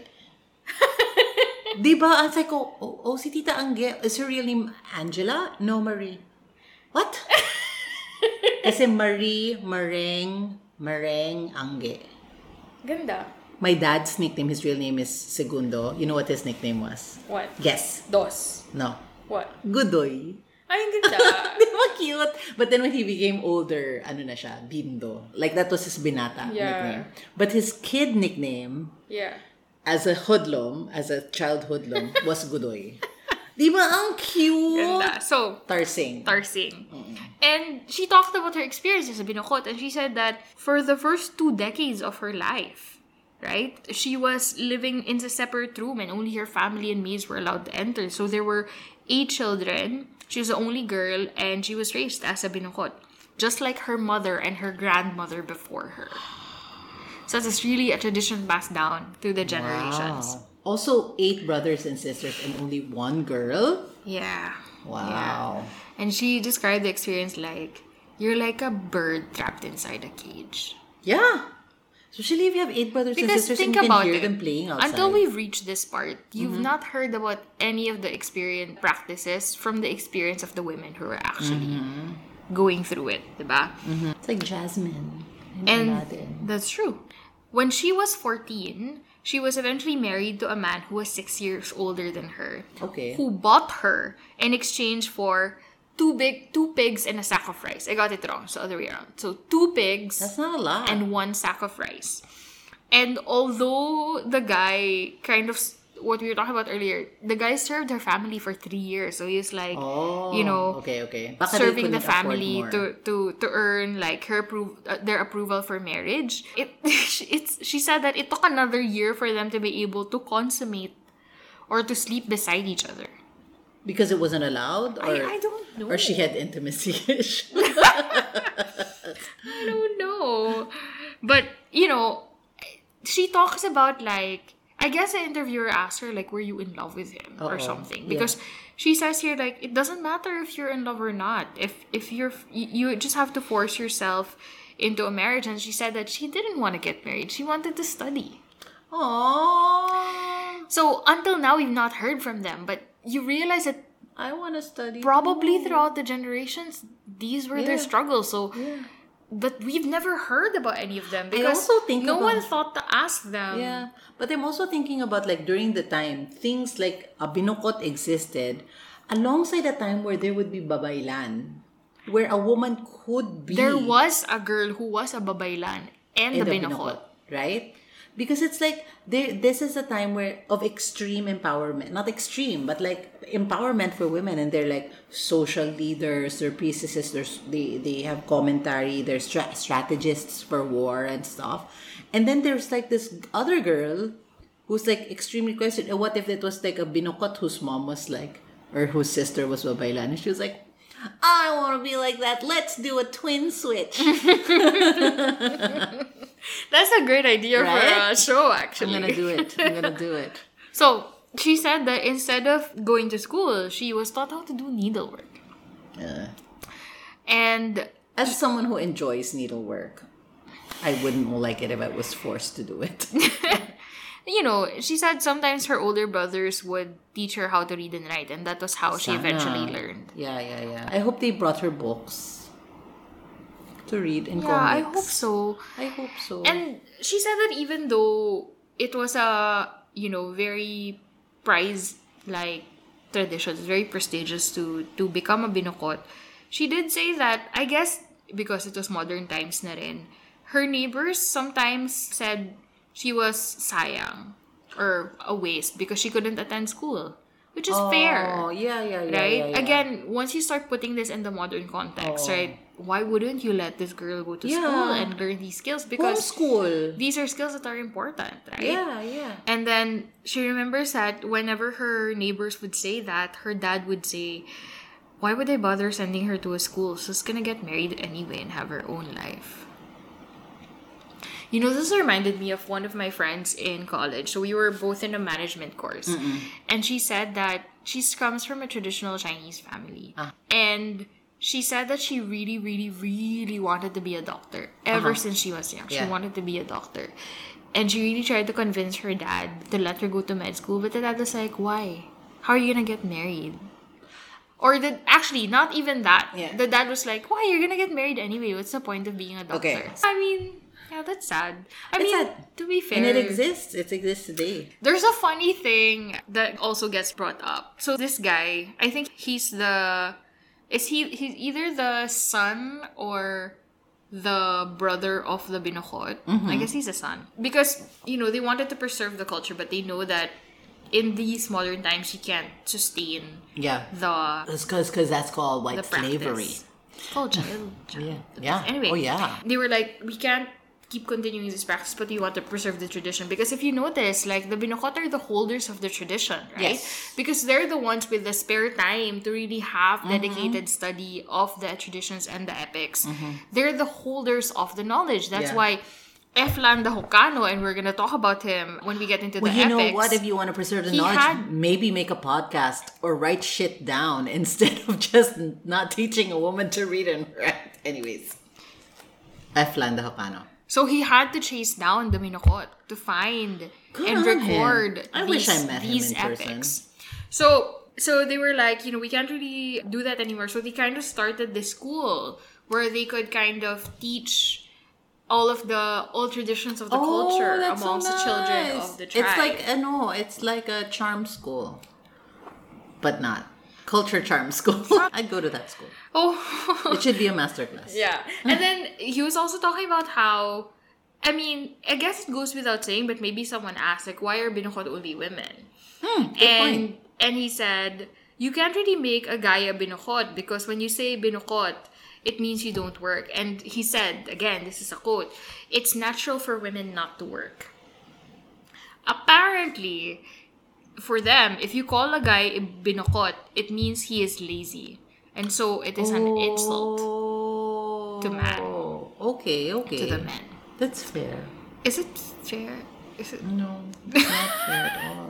Diba? Ang ko, oh, oh, si Tita Angge, is her real name Angela? No, Marie. What? Kasi Marie, Mareng, Mareng, Angge. Ganda. My dad's nickname, his real name is Segundo. You know what his nickname was? What? Guess. Dos. No. What? Godoy. Ay, ang ganda. Di ba cute? But then when he became older, ano na siya, Bindo. Like that was his binata Yeah. nickname. But his kid nickname, Yeah. as a hoodlum, as a child hoodlum, was Godoy. Di ba ang cute? Ganda. So, Tarsing. Tarsing. And she talked about her experience as a binukot, and she said that for the first two decades of her life, right, she was living in a separate room and only her family and maids were allowed to enter. So there were eight children. She was the only girl, and she was raised as a binukot, just like her mother and her grandmother before her. So it's really a tradition passed down through the generations. Wow. Also, eight brothers and sisters and only one girl? Yeah. Wow. And she described the experience like, you're like a bird trapped inside a cage. Yeah. Especially if you have eight brothers and Because sisters think and you can about hear it. them playing outside. Until we've reached this part, you've not heard about any of the experience practices from the experience of the women who were actually going through it, diba? It's like Jasmine. And Aladdin. that's true. When she was fourteen, she was eventually married to a man who was six years older than her. Okay. Who bought her in exchange for two big two pigs and a sack of rice. I got it wrong. So other way around. So two pigs. That's not a lot. And one sack of rice. And although the guy kind of, what we were talking about earlier, the guy served her family for three years. So he's like, oh, you know, okay, okay. Baka they serving the couldn't afford family more. to, to to earn like her appro- uh, their approval for marriage. It it's she said that it took another year for them to be able to consummate or to sleep beside each other. Because it wasn't allowed? Or, I, I don't know. Or she had intimacy issues? I don't know. But, you know, she talks about like, I guess the interviewer asked her like, were you in love with him or Uh-oh. something? Yeah. Because she says here like, it doesn't matter if you're in love or not. If if you're, you you just have to force yourself into a marriage. And she said that she didn't want to get married. She wanted to study. Aww. So until now, we've not heard from them. But you realize that I want to study. probably too. throughout the generations, these were their Yeah. struggles. So, Yeah. but we've never heard about any of them I because also think no about- one thought to ask them. Yeah. But I'm also thinking about like during the time, things like a binukot existed alongside a time where there would be babaylan. Where a woman could be There was a girl who was a babaylan and in the the binokot. binukot, right? Because it's like there this is a time where of extreme empowerment. Not extreme, but like empowerment for women, and they're like social leaders, they're priestesses, there's they they have commentary, they're stra- strategists for war and stuff. And then there's like this other girl who's like extremely questioned. "Eh, what if it was like a binukot whose mom was like, or whose sister was babaylan?" And she was like, I want to be like that. Let's do a twin switch. That's a great idea Right? for a show, I'm actually. gonna do it. I'm gonna do it. So she said that instead of going to school, she was taught how to do needlework. Yeah. And As someone who enjoys needlework, I wouldn't like it if I was forced to do it. you know, she said sometimes her older brothers would teach her how to read and write, and that was how she Sana. eventually learned. Yeah, yeah, yeah. I hope they brought her books to read in Yeah, I comics. hope so. I hope so. And she said that even though it was a, you know, very prized like tradition, it's very prestigious to to become a binukot, she did say that, I guess because it was modern times na rin, her neighbors sometimes said she was sayang or a waste because she couldn't attend school, which is fair. Oh, yeah, yeah, yeah. Right? yeah, yeah. Again, once you start putting this in the modern context, Oh. right? Why wouldn't you let this girl go to Yeah. school and learn these skills? Because homeschool. these are skills that are important, right? Yeah, yeah. And then she remembers that whenever her neighbors would say that, her dad would say, why would I bother sending her to a school? She's gonna get married anyway and have her own life. You know, this reminded me of one of my friends in college. So we were both in a management course. Mm-mm. And she said that she comes from a traditional Chinese family. Ah. And she said that she really, really, really wanted to be a doctor ever Uh-huh. since she was young. She Yeah. wanted to be a doctor. And she really tried to convince her dad to let her go to med school. But the dad was like, why? How are you going to get married? Or the, actually, not even that. Yeah. The dad was like, why? You're going to get married anyway. What's the point of being a doctor? Okay. I mean, yeah, that's sad. I It's mean, sad. to be fair. And it exists. It exists today. There's a funny thing that also gets brought up. So this guy, I think he's the... Is he... He's either the son or the brother of the binukot. Mm-hmm. I guess he's a son. Because, you know, they wanted to preserve the culture, but they know that in these modern times, you can't sustain Yeah. the... It's because that's called the white slavery. practice. It's called child. Yeah. Yeah. Anyway, Oh, yeah. they were like, we can't keep continuing this practice, but we want to preserve the tradition. Because if you notice, like, the binukot are the holders of the tradition, right? Yes. Because they're the ones with the spare time to really have Mm-hmm. dedicated study of the traditions and the epics. They're the holders of the knowledge. That's Yeah. why Eflan the Hokano, and we're gonna talk about him when we get into Well, the you epics. know what? If you want to preserve the he knowledge, had- maybe make a podcast or write shit down instead of just not teaching a woman to read and write. Anyways. Eflan the Hokano. So he had to chase down the binukot to find Good and on record him. I these, wish I met him these in person. epics. So so they were like, you know, we can't really do that anymore. So they kind of started this school where they could kind of teach all of the old traditions of the culture that's so amongst the children nice. of the tribe. It's like, uh, no, it's like a charm school. But not. Culture Charm School. I'd go to that school. Oh. It should be a masterclass. Yeah. And then he was also talking about how, I mean, I guess it goes without saying, but maybe someone asked, like, why are binukot only women? Hmm, good and point. and he said, you can't really make a guy a binukot because when you say binukot, it means you don't work. And he said, again, this is a quote, it's natural for women not to work. Apparently, for them, if you call a guy a binukot, it means he is lazy. And so it is an insult to man. Okay, okay. To the men. That's fair. Is it fair? Is it? No, it's not fair at all.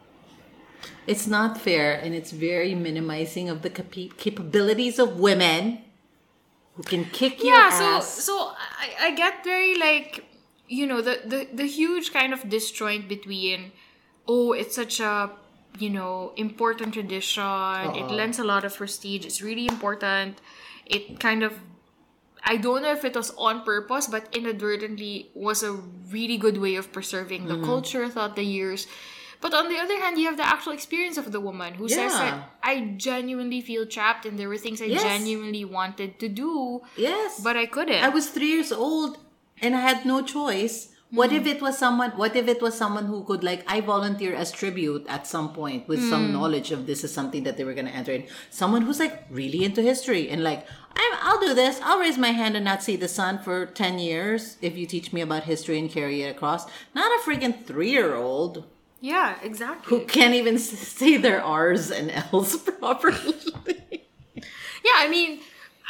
It's not fair, and it's very minimizing of the capa- capabilities of women who can kick your Yeah, ass. so so I, I get very like, you know, the, the, the huge kind of disjoint between, oh, it's such a, you know, important tradition. Uh-oh. It lends a lot of prestige. It's really important. It kind of, I don't know if it was on purpose, but inadvertently was a really good way of preserving the Mm-hmm. culture throughout the years. But on the other hand, you have the actual experience of the woman who says Yeah. that I genuinely feel trapped and there were things I Yes. genuinely wanted to do, Yes. but I couldn't. I was three years old and I had no choice. What if it was someone what if it was someone who could, like, I volunteer as tribute at some point with some knowledge of this is something that they were gonna enter in. Someone who's like really into history and like, I'm, I'll do this. I'll raise my hand and not see the sun for ten years if you teach me about history and carry it across. Not a freaking three-year-old Yeah, exactly. who can't even s- say their R's and L's properly. Yeah, I mean,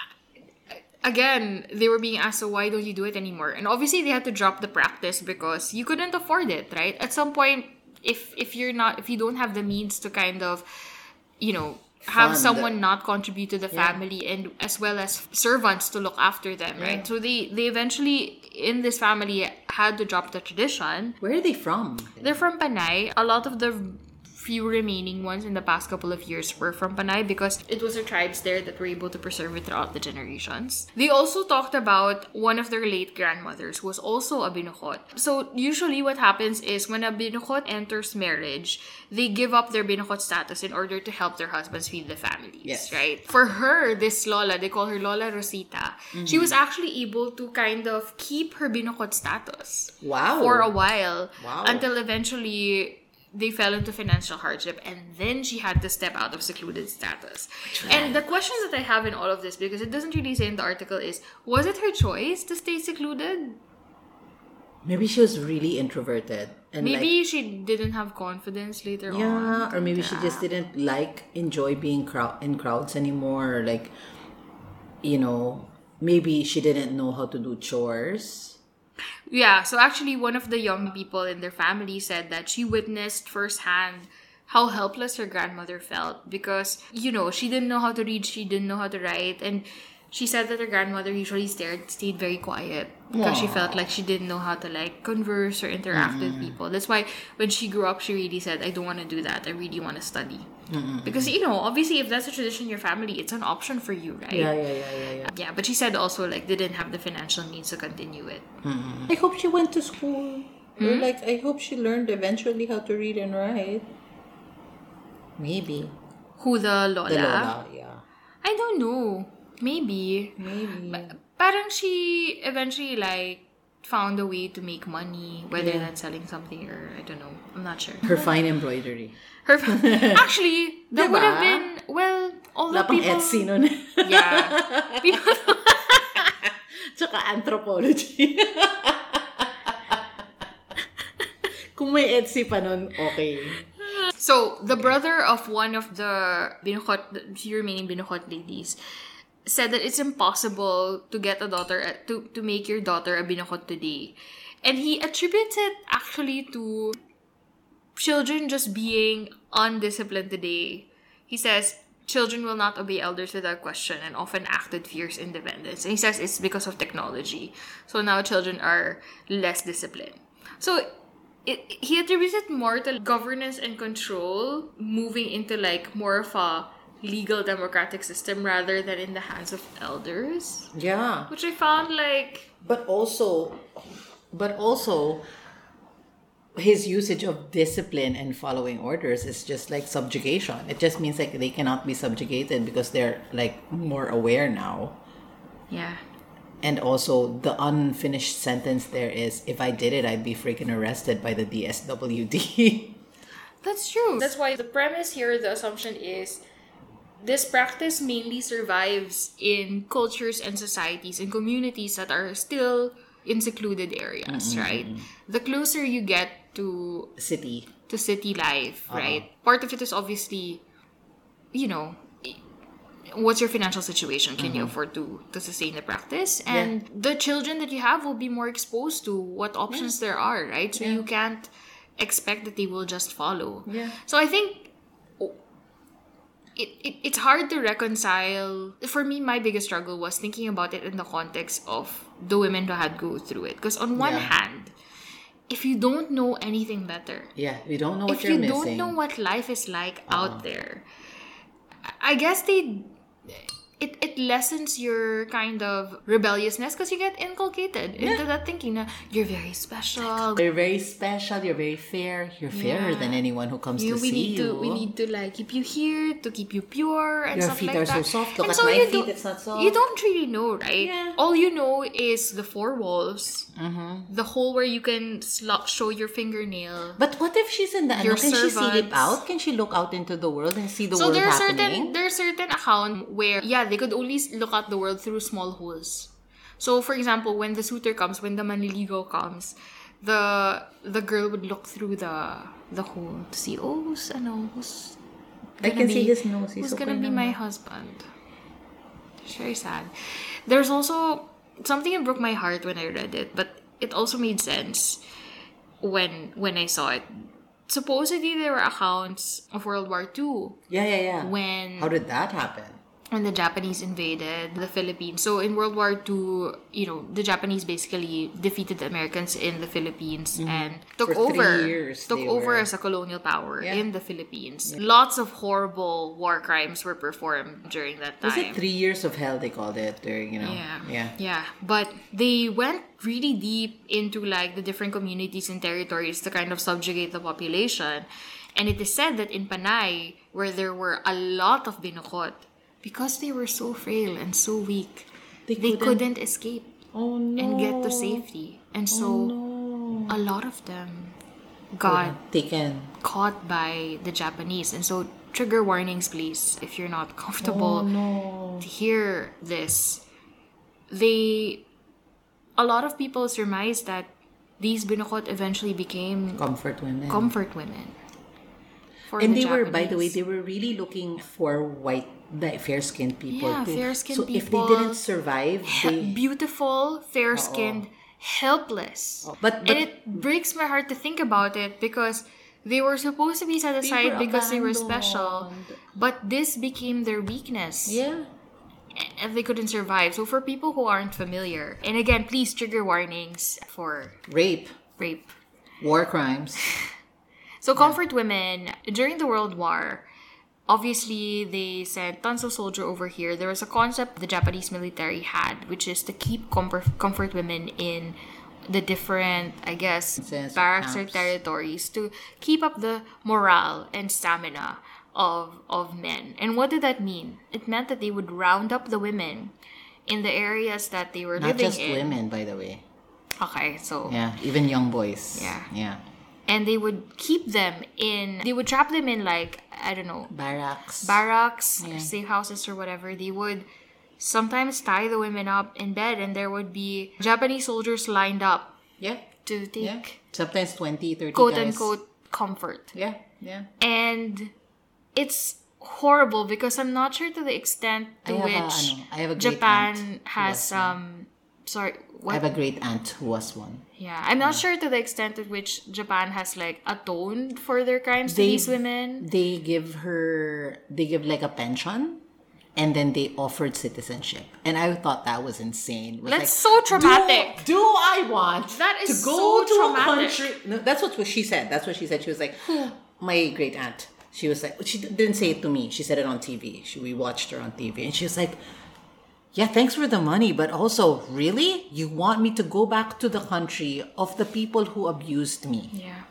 again, they were being asked, so why don't you do it anymore? And obviously, they had to drop the practice because you couldn't afford it, right? At some point, if if you're not, if you don't have the means to kind of, you know, have Fund. someone not contribute to the Yeah. family and as well as servants to look after them, right? So they they eventually in this family had to drop the tradition. Where are they from? They're from Panay. A lot of the few remaining ones in the past couple of years were from Panay because it was the tribes there that were able to preserve it throughout the generations. They also talked about one of their late grandmothers who was also a binukot. So usually what happens is when a binukot enters marriage, they give up their binukot status in order to help their husbands feed the families, Yes. right? For her, this Lola, they call her Lola Rosita, she was actually able to kind of keep her binukot status Wow. for a while Wow. until eventually they fell into financial hardship and then she had to step out of secluded status. And the questions that I have in all of this, because it doesn't really say in the article, is was it her choice to stay secluded? Maybe she was really introverted. And Maybe like, she didn't have confidence later on. yeah, or maybe she just didn't like enjoy being crowd in crowds anymore. Or like, you know, maybe she didn't know how to do chores. Yeah, so actually one of the young people in their family said that she witnessed firsthand how helpless her grandmother felt because, you know, she didn't know how to read, she didn't know how to write, and she said that her grandmother usually stayed, stayed very quiet because she Aww. felt like she didn't know how to, like, converse or interact with people. That's why when she grew up, she really said, I don't want to do that. I really want to study. Because, you know, obviously if that's a tradition in your family, it's an option for you, right? Yeah, yeah, yeah, yeah, yeah. Yeah, but she said also, like, they didn't have the financial means to continue it. I hope she went to school. Or like, I hope she learned eventually how to read and write. Maybe. Who, the Lola? The Lola, yeah. I don't know. Maybe. Maybe. Parang she eventually, like, found a way to make money, whether Yeah. that's selling something or I don't know. I'm not sure. Her fine embroidery. Her actually, there Diba? would have been, well, although Wala pang people... Etsy nun. Yeah. People... Tsaka anthropology. Kung may Etsy pa nun, okay. So, the brother of one of the binukot, the few remaining binukot ladies, said that it's impossible to get a daughter, to, to make your daughter a binukot today. And he attributes it actually to children just being undisciplined today. He says, children will not obey elders without question and often act with fierce independence. And he says it's because of technology. So now children are less disciplined. So it, he attributes it more to governance and control moving into like more of a legal democratic system rather than in the hands of elders. Yeah. Which I found like... But also, but also, his usage of discipline and following orders is just like subjugation. It just means like they cannot be subjugated because they're like more aware now. Yeah. And also the unfinished sentence there is, if I did it, I'd be freaking arrested by the D S W D. That's true. That's why the premise here, the assumption is this practice mainly survives in cultures and societies and communities that are still in secluded areas, mm-hmm. right? The closer you get to city to city life, uh-huh. right? Part of it is obviously, you know, what's your financial situation? Can mm-hmm. you afford to, to sustain the practice? And yeah. the children that you have will be more exposed to what options yeah. there are, right? So yeah. you can't expect that they will just follow. Yeah. So I think it, it it's hard to reconcile. For me, my biggest struggle was thinking about it in the context of the women who had go through it. Because on one yeah. hand, if you don't know anything better, yeah, you don't know what if you're you missing. don't know what life is like uh-huh. out there, I guess they it, it lessens your kind of rebelliousness because you get inculcated yeah. into that thinking na you're very special. You're very special. You're very fair. You're fairer yeah. than anyone who comes you, to we see need you. To, we need to like keep you here to keep you pure and your stuff feet like are that. so soft. Look and at so my you feet. It's not soft. You don't really know, right? Yeah. All you know is the four walls, mm-hmm. the hole where you can sl- show your fingernail. But what if she's in the your ano? Can servants. she sleep out? Can she look out into the world and see the so world there are happening? certain there are certain accounts where yeah they could only look at the world through small holes. So for example, when the suitor comes, when the manliligaw comes, the the girl would look through the the hole to see oh who's ano who's I can be, see his nose. He's who's okay gonna be now. my husband. It's very sad. There's also something that broke my heart when I read it, but it also made sense when when I saw it. Supposedly there were accounts of World War Two. Yeah, yeah, yeah. When how did that happen? When the Japanese invaded the Philippines. So in World War Two, you know, the Japanese basically defeated the Americans in the Philippines mm-hmm. and took For over three years took over were... as a colonial power yeah. in the Philippines. Yeah. Lots of horrible war crimes were performed during that time. Was it three years of hell they called it during, you know? Yeah. Yeah. Yeah. But they went really deep into like the different communities and territories to kind of subjugate the population. And it is said that in Panay, where there were a lot of binukot, because they were so frail and so weak, they couldn't, they couldn't escape oh, no. and get to safety. And so oh, no. a lot of them got taken, caught by the Japanese. And so trigger warnings, please, if you're not comfortable oh, no. to hear this. They, a lot of people surmise that these binukot eventually became comfort women. Comfort women. And the they Japanese. were, by the way, they were really looking for white, like fair-skinned people. Yeah, too. fair-skinned so people. So if they didn't survive, they... beautiful, fair-skinned, Uh-oh. helpless. Oh, but, but and it breaks my heart to think about it because they were supposed to be set aside they because they were special. But this became their weakness. Yeah. And they couldn't survive. So for people who aren't familiar, and again, please trigger warnings for rape, rape, war crimes. So comfort women during the World War, obviously they sent tons of soldiers over here. There was a concept the Japanese military had, which is to keep comfort, comfort women in the different, I guess, barracks or territories to keep up the morale and stamina of of men. And what did that mean? It meant that they would round up the women in the areas that they were Not living in. Not just women, by the way. Okay, so yeah, even young boys. Yeah, yeah. And they would keep them in. They would trap them in like I don't know barracks, barracks, yeah. safe houses or whatever. They would sometimes tie the women up in bed, and there would be Japanese soldiers lined up. Yeah. To take yeah. sometimes twenty, thirty quote guys. unquote comfort. Yeah, yeah. And it's horrible because I'm not sure to the extent to I which a, ano, I have a great Japan has um sorry what? I have a great aunt who was one. Yeah, I'm not yeah. sure to the extent to which Japan has like atoned for their crimes they, to these women. They give her they give like a pension. And then they offered citizenship. And I thought that was insane. Was that's like, so traumatic. Do, do I want that is to go so to traumatic. a country? No, that's what she said. That's what she said. She was like, my great aunt. She was like, she didn't say it to me. She said it on T V. She, we watched her on T V. And she was like, yeah, thanks for the money. But also, really? You want me to go back to the country of the people who abused me? Yeah.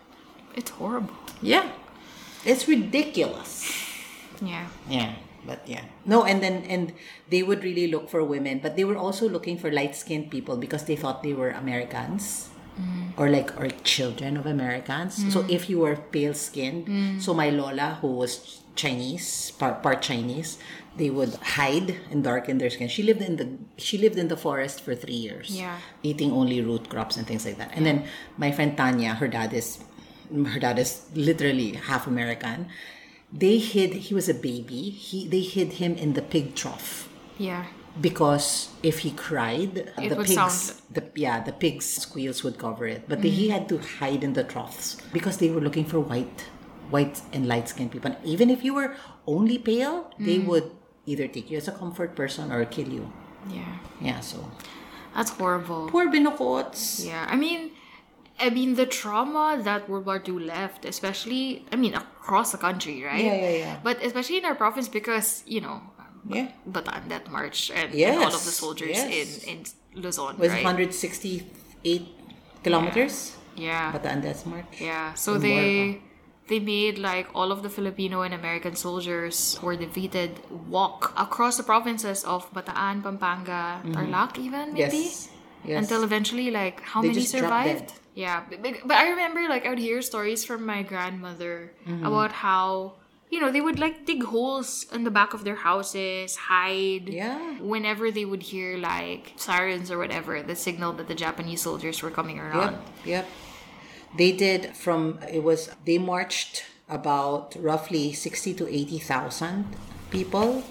It's horrible. Yeah. It's ridiculous. Yeah. Yeah. But yeah. No, and then and they would really look for women, but they were also looking for light-skinned people because they thought they were Americans. Mm. Or like or children of Americans. Mm. So if you were pale-skinned, mm. so my lola who was Chinese, part, part Chinese, they would hide and darken their skin. She lived in the she lived in the forest for three years. Yeah. Eating only root crops and things like that. And then my friend Tanya, her dad is her dad is literally half American. They hid he was a baby. He they hid him in the pig trough. Yeah. Because if he cried, it the would pigs sound... the yeah, the pigs' squeals would cover it. But mm. they, he had to hide in the troughs because they were looking for white white and light-skinned people. And even if you were only pale, mm. they would either take you as a comfort person or kill you. Yeah. Yeah, so that's horrible. Poor Binokots. Yeah. I mean I mean the trauma that World War Two left, especially I mean across the country, right? Yeah, yeah, yeah. But especially in our province because, you know, yeah. Bataan Death March and, yes. and all of the soldiers yes. in, in Luzon, was right? one hundred sixty-eight kilometers. Yeah. Bataan Death March. Yeah. So in they Borga. They made like all of the Filipino and American soldiers who were defeated walk across the provinces of Bataan, Pampanga, mm-hmm. Tarlac even maybe. Yes. Yes. Until eventually like how they many just survived? Yeah. But, but I remember like I would hear stories from my grandmother mm-hmm. about how you know, they would like dig holes in the back of their houses, hide. Yeah. Whenever they would hear like sirens or whatever, the signal that the Japanese soldiers were coming around. Yep. Yep. They did from, it was, they marched about roughly sixty to eighty thousand people,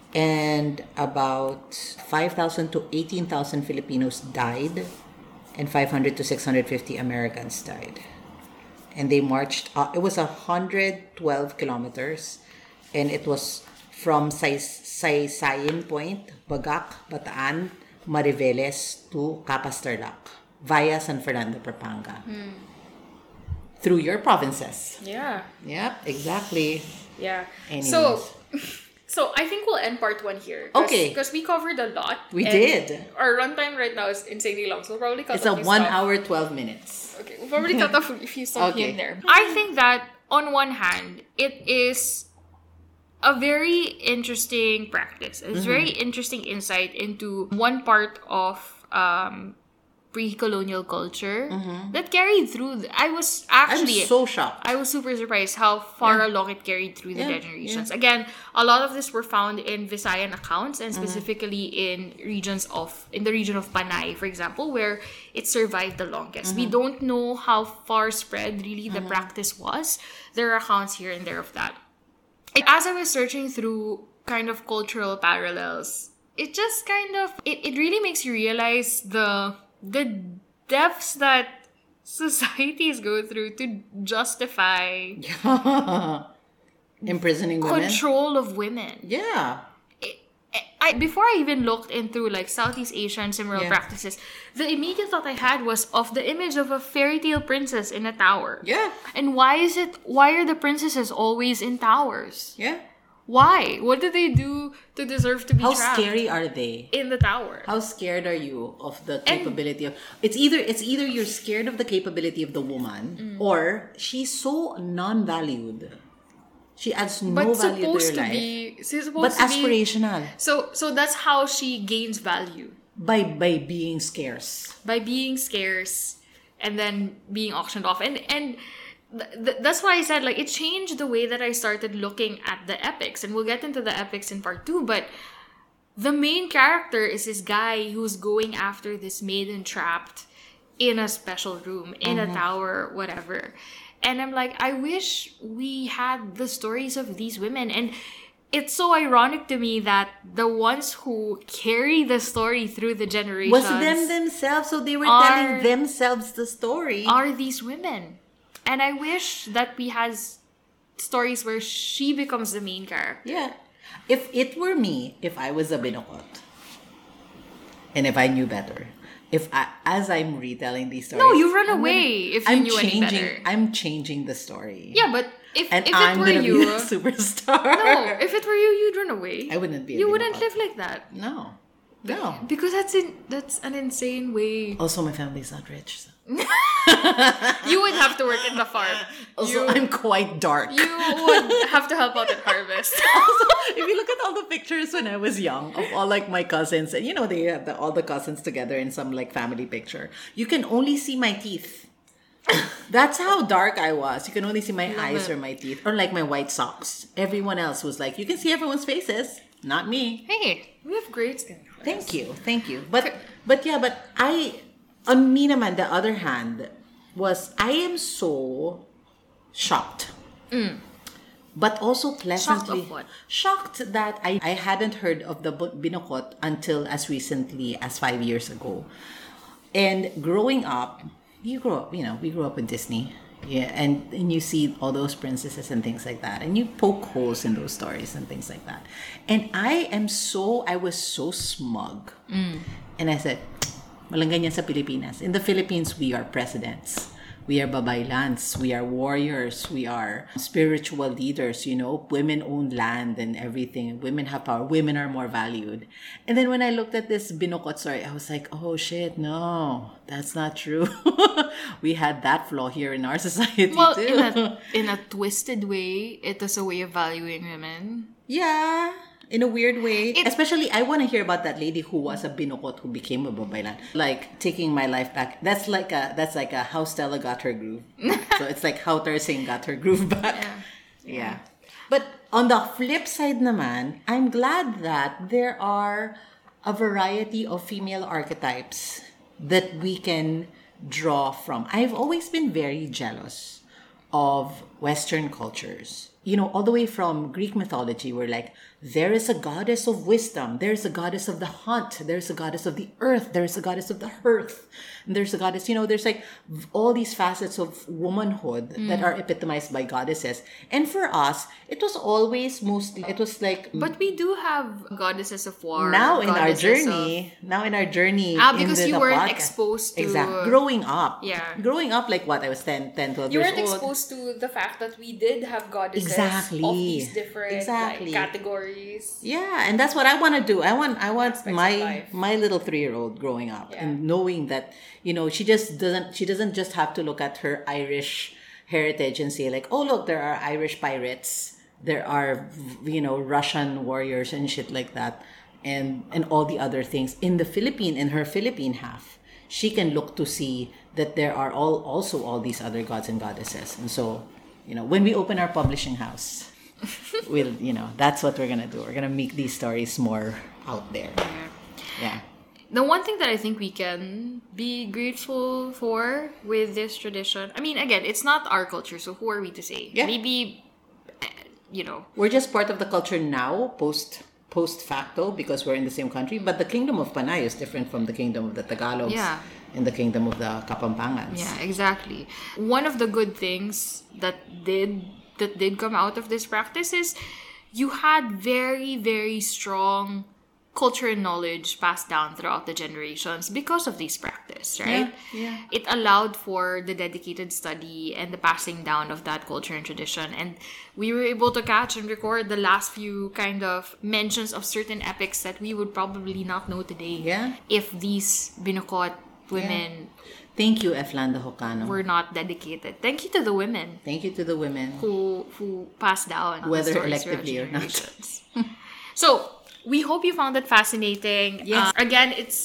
and about five thousand to eighteen thousand Filipinos died, and five hundred to six hundred fifty Americans died. And they marched, uh, it was one hundred twelve kilometers, and it was from Say, Saysayin Point, Bagak, Bataan, Mariveles to Capas Tarlac via San Fernando, Pampanga. Hmm. Through your provinces. Yeah. Yep, exactly. Yeah. Anyways. So, so I think we'll end part one here. Cause, okay. Because we covered a lot. We did. Our runtime right now is insanely long, so we'll probably cut it's off a one stuff. hour, twelve minutes. Okay, we'll probably cut off a few stuff okay. here and there. I think that, on one hand, it is a very interesting practice. It's mm-hmm. very interesting insight into one part of um, pre-colonial culture mm-hmm. that carried through. I was actually... I'm so shocked. I was super surprised how far yeah. along it carried through the yeah. generations. Yeah. Again, a lot of this were found in Visayan accounts and specifically mm-hmm. in regions of... In the region of Panay, for example, where it survived the longest. Mm-hmm. We don't know how far spread really the mm-hmm. practice was. There are accounts here and there of that. As I was searching through kind of cultural parallels, it just kind of... It, it really makes you realize the... the depths that societies go through to justify imprisoning women, control of women. Yeah. It, I before I even looked into like Southeast Asian similar yeah. practices, the immediate thought I had was of the image of a fairy tale princess in a tower. Yeah. And why is it? Why are the princesses always in towers? Yeah. Why? What did they do to deserve to be How trapped? How scary are they? In the tower. How scared are you of the capability and, of... It's either it's either you're scared of the capability of the woman mm. or she's so non-valued. She adds no but value to your to life. Be, she's supposed but to aspirational. Be, so so that's how she gains value. By by being scarce. By being scarce and then being auctioned off. And and Th- that's why I said like it changed the way that I started looking at the epics, and we'll get into the epics in part two. But the main character is this guy who's going after this maiden trapped in a special room, in mm-hmm. a tower, whatever. And I'm like, I wish we had the stories of these women. And it's so ironic to me that the ones who carry the story through the generations was them themselves, so they were are, telling themselves the story. Are these women. And I wish that we had stories where she becomes the main character. Yeah. If it were me, if I was a Binokot, and if I knew better, if I, as I'm retelling these stories... No, you run I'm away gonna, if you I'm knew changing, any better. I'm changing the story. Yeah, but if, and if I'm it were gonna you... be the superstar. No, if it were you, you'd run away. I wouldn't be a You Binokot. wouldn't live like that. No. No. Because that's in that's an insane way. Also, my family's not rich. So. You would have to work in the farm. Also, you, I'm quite dark. You would have to help out at harvest. Also, if you look at all the pictures when I was young of all like my cousins, and you know they have the, all the cousins together in some like family picture, you can only see my teeth. That's how dark I was. You can only see my Love eyes it. or my teeth, or like my white socks. Everyone else was like, you can see everyone's faces, not me. Hey, we have great skin colors. Thank you, thank you. But but yeah, but I on me naman, the other hand was I am so shocked. But also pleasantly Shocked of what? shocked that I, I hadn't heard of the bu- binokot until as recently as five years ago. And growing up, you grow up, you know, we grew up in Disney. Yeah, and, and you see all those princesses and things like that. And you poke holes in those stories and things like that. And I am so, I was so smug. And I said, walang ganyan sa Pilipinas. In the Philippines, we are presidents. We are babaylans. We are warriors. We are spiritual leaders, you know. Women own land and everything. Women have power. Women are more valued. And then when I looked at this binokot story, I was like, oh shit, no, that's not true. We had that flaw here in our society Well, too. in a, in a twisted way, it is a way of valuing women. Yeah, in a weird way. It- Especially, I want to hear about that lady who was a binokot who became a babaylan. Like taking my life back. That's like a that's like a how Stella got her groove. So it's like how Tarzan got her groove back. Yeah. Yeah. But on the flip side naman, I'm glad that there are a variety of female archetypes that we can draw from. I've always been very jealous of Western cultures. You know, all the way from Greek mythology, where like, there is a goddess of wisdom, there's a goddess of the hunt, there's a goddess of the earth, there's a goddess of the hearth, and there's a goddess, you know, there's like all these facets of womanhood that are epitomized by goddesses. And for us, it was always mostly, it was like, But we do have goddesses of war. now in our goddesses journey, now in our journey. Ah, in because the- you the weren't podcast. exposed to- Exactly. Growing up. Yeah. Growing up, like what, I was ten, ten, twelve You years weren't old. exposed to the fact that we did have goddesses Exactly. of these different Exactly. like, categories. Yeah, and that's what I want to do. I want I want Aspects of my life. my little three-year-old growing up Yeah. and knowing that, you know, she just doesn't she doesn't just have to look at her Irish heritage and say like, "Oh, look, there are Irish pirates. There are, you know, Russian warriors and shit like that." And and all the other things in the Philippine in her Philippine half. She can look to see that there are all also all these other gods and goddesses. And so, you know, when we open our publishing house, we'll, you know, that's what we're gonna do. We're gonna make these stories more out there. Yeah. The one thing that I think we can be grateful for with this tradition, I mean, again, it's not our culture, so who are we to say? Yeah. Maybe, eh, you know, We're just part of the culture now, post post facto, because we're in the same country. But the kingdom of Panay is different from the kingdom of the Tagalogs Yeah. and the kingdom of the Kapampangans. yeah, exactly. One of the good things that did that did come out of this practice is you had very, very strong culture and knowledge passed down throughout the generations because of this practice, right? Yeah, yeah. It allowed for the dedicated study and the passing down of that culture and tradition. And we were able to catch and record the last few kind of mentions of certain epics that we would probably not know today Yeah. if these binukot women Thank you, Eflanda Hocano. were not dedicated. Thank you to the women Thank you to the women. who who passed down Whether the stories throughout electively or not. generations. So we hope you found it fascinating. Yes. Uh, again, it's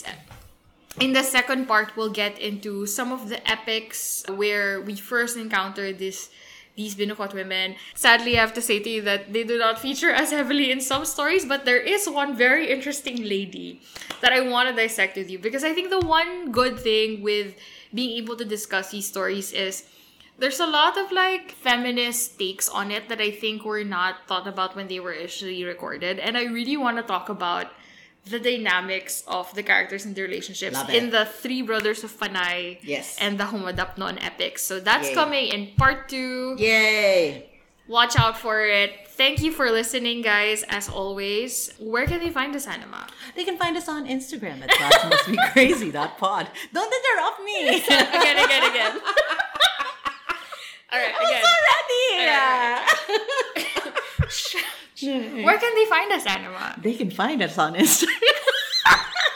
in the second part we'll get into some of the epics where we first encountered this these binukot women. Sadly, I have to say to you that they do not feature as heavily in some stories, but there is one very interesting lady that I want to dissect with you, because I think the one good thing with being able to discuss these stories is there's a lot of like feminist takes on it that I think were not thought about when they were initially recorded. And I really want to talk about the dynamics of the characters and their relationships Love it. in the Three Brothers of Panay Yes. and the Humadapnon epics. So that's Yay. coming in part two. Yay! Watch out for it. Thank you for listening, guys, as always. Where can they find us, Anima? They can find us on Instagram at thoughts must be crazy dot pod. Don't interrupt me. again, again, again. All right, again. I'm so ready. Where can they find us, Anima? They can find us on Instagram.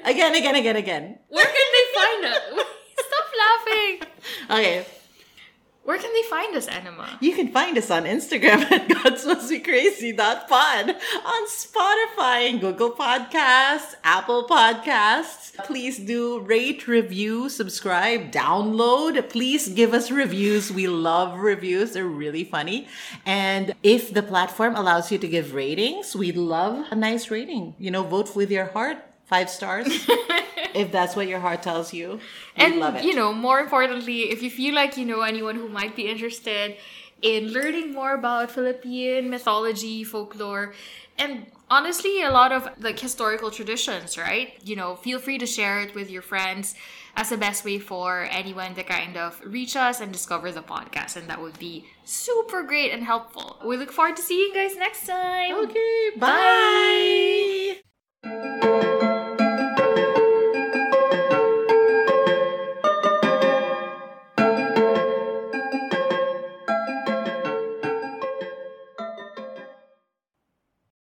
Again, again, again, again. Where can they find us? Stop laughing. Okay. Where can they find us, Anima? You can find us on Instagram at gods must be crazy dot pod, on Spotify and Google Podcasts, Apple Podcasts. Please do rate, review, subscribe, download. Please give us reviews. We love reviews. They're really funny. And if the platform allows you to give ratings, we'd love a nice rating. You know, vote with your heart. Five stars. If that's what your heart tells you. We'd And, love it. you know, more importantly, if you feel like you know anyone who might be interested in learning more about Philippine mythology, folklore, and honestly, a lot of like historical traditions, right? You know, feel free to share it with your friends as the best way for anyone to kind of reach us and discover the podcast. And that would be super great and helpful. We look forward to seeing you guys next time. Okay, bye. Bye.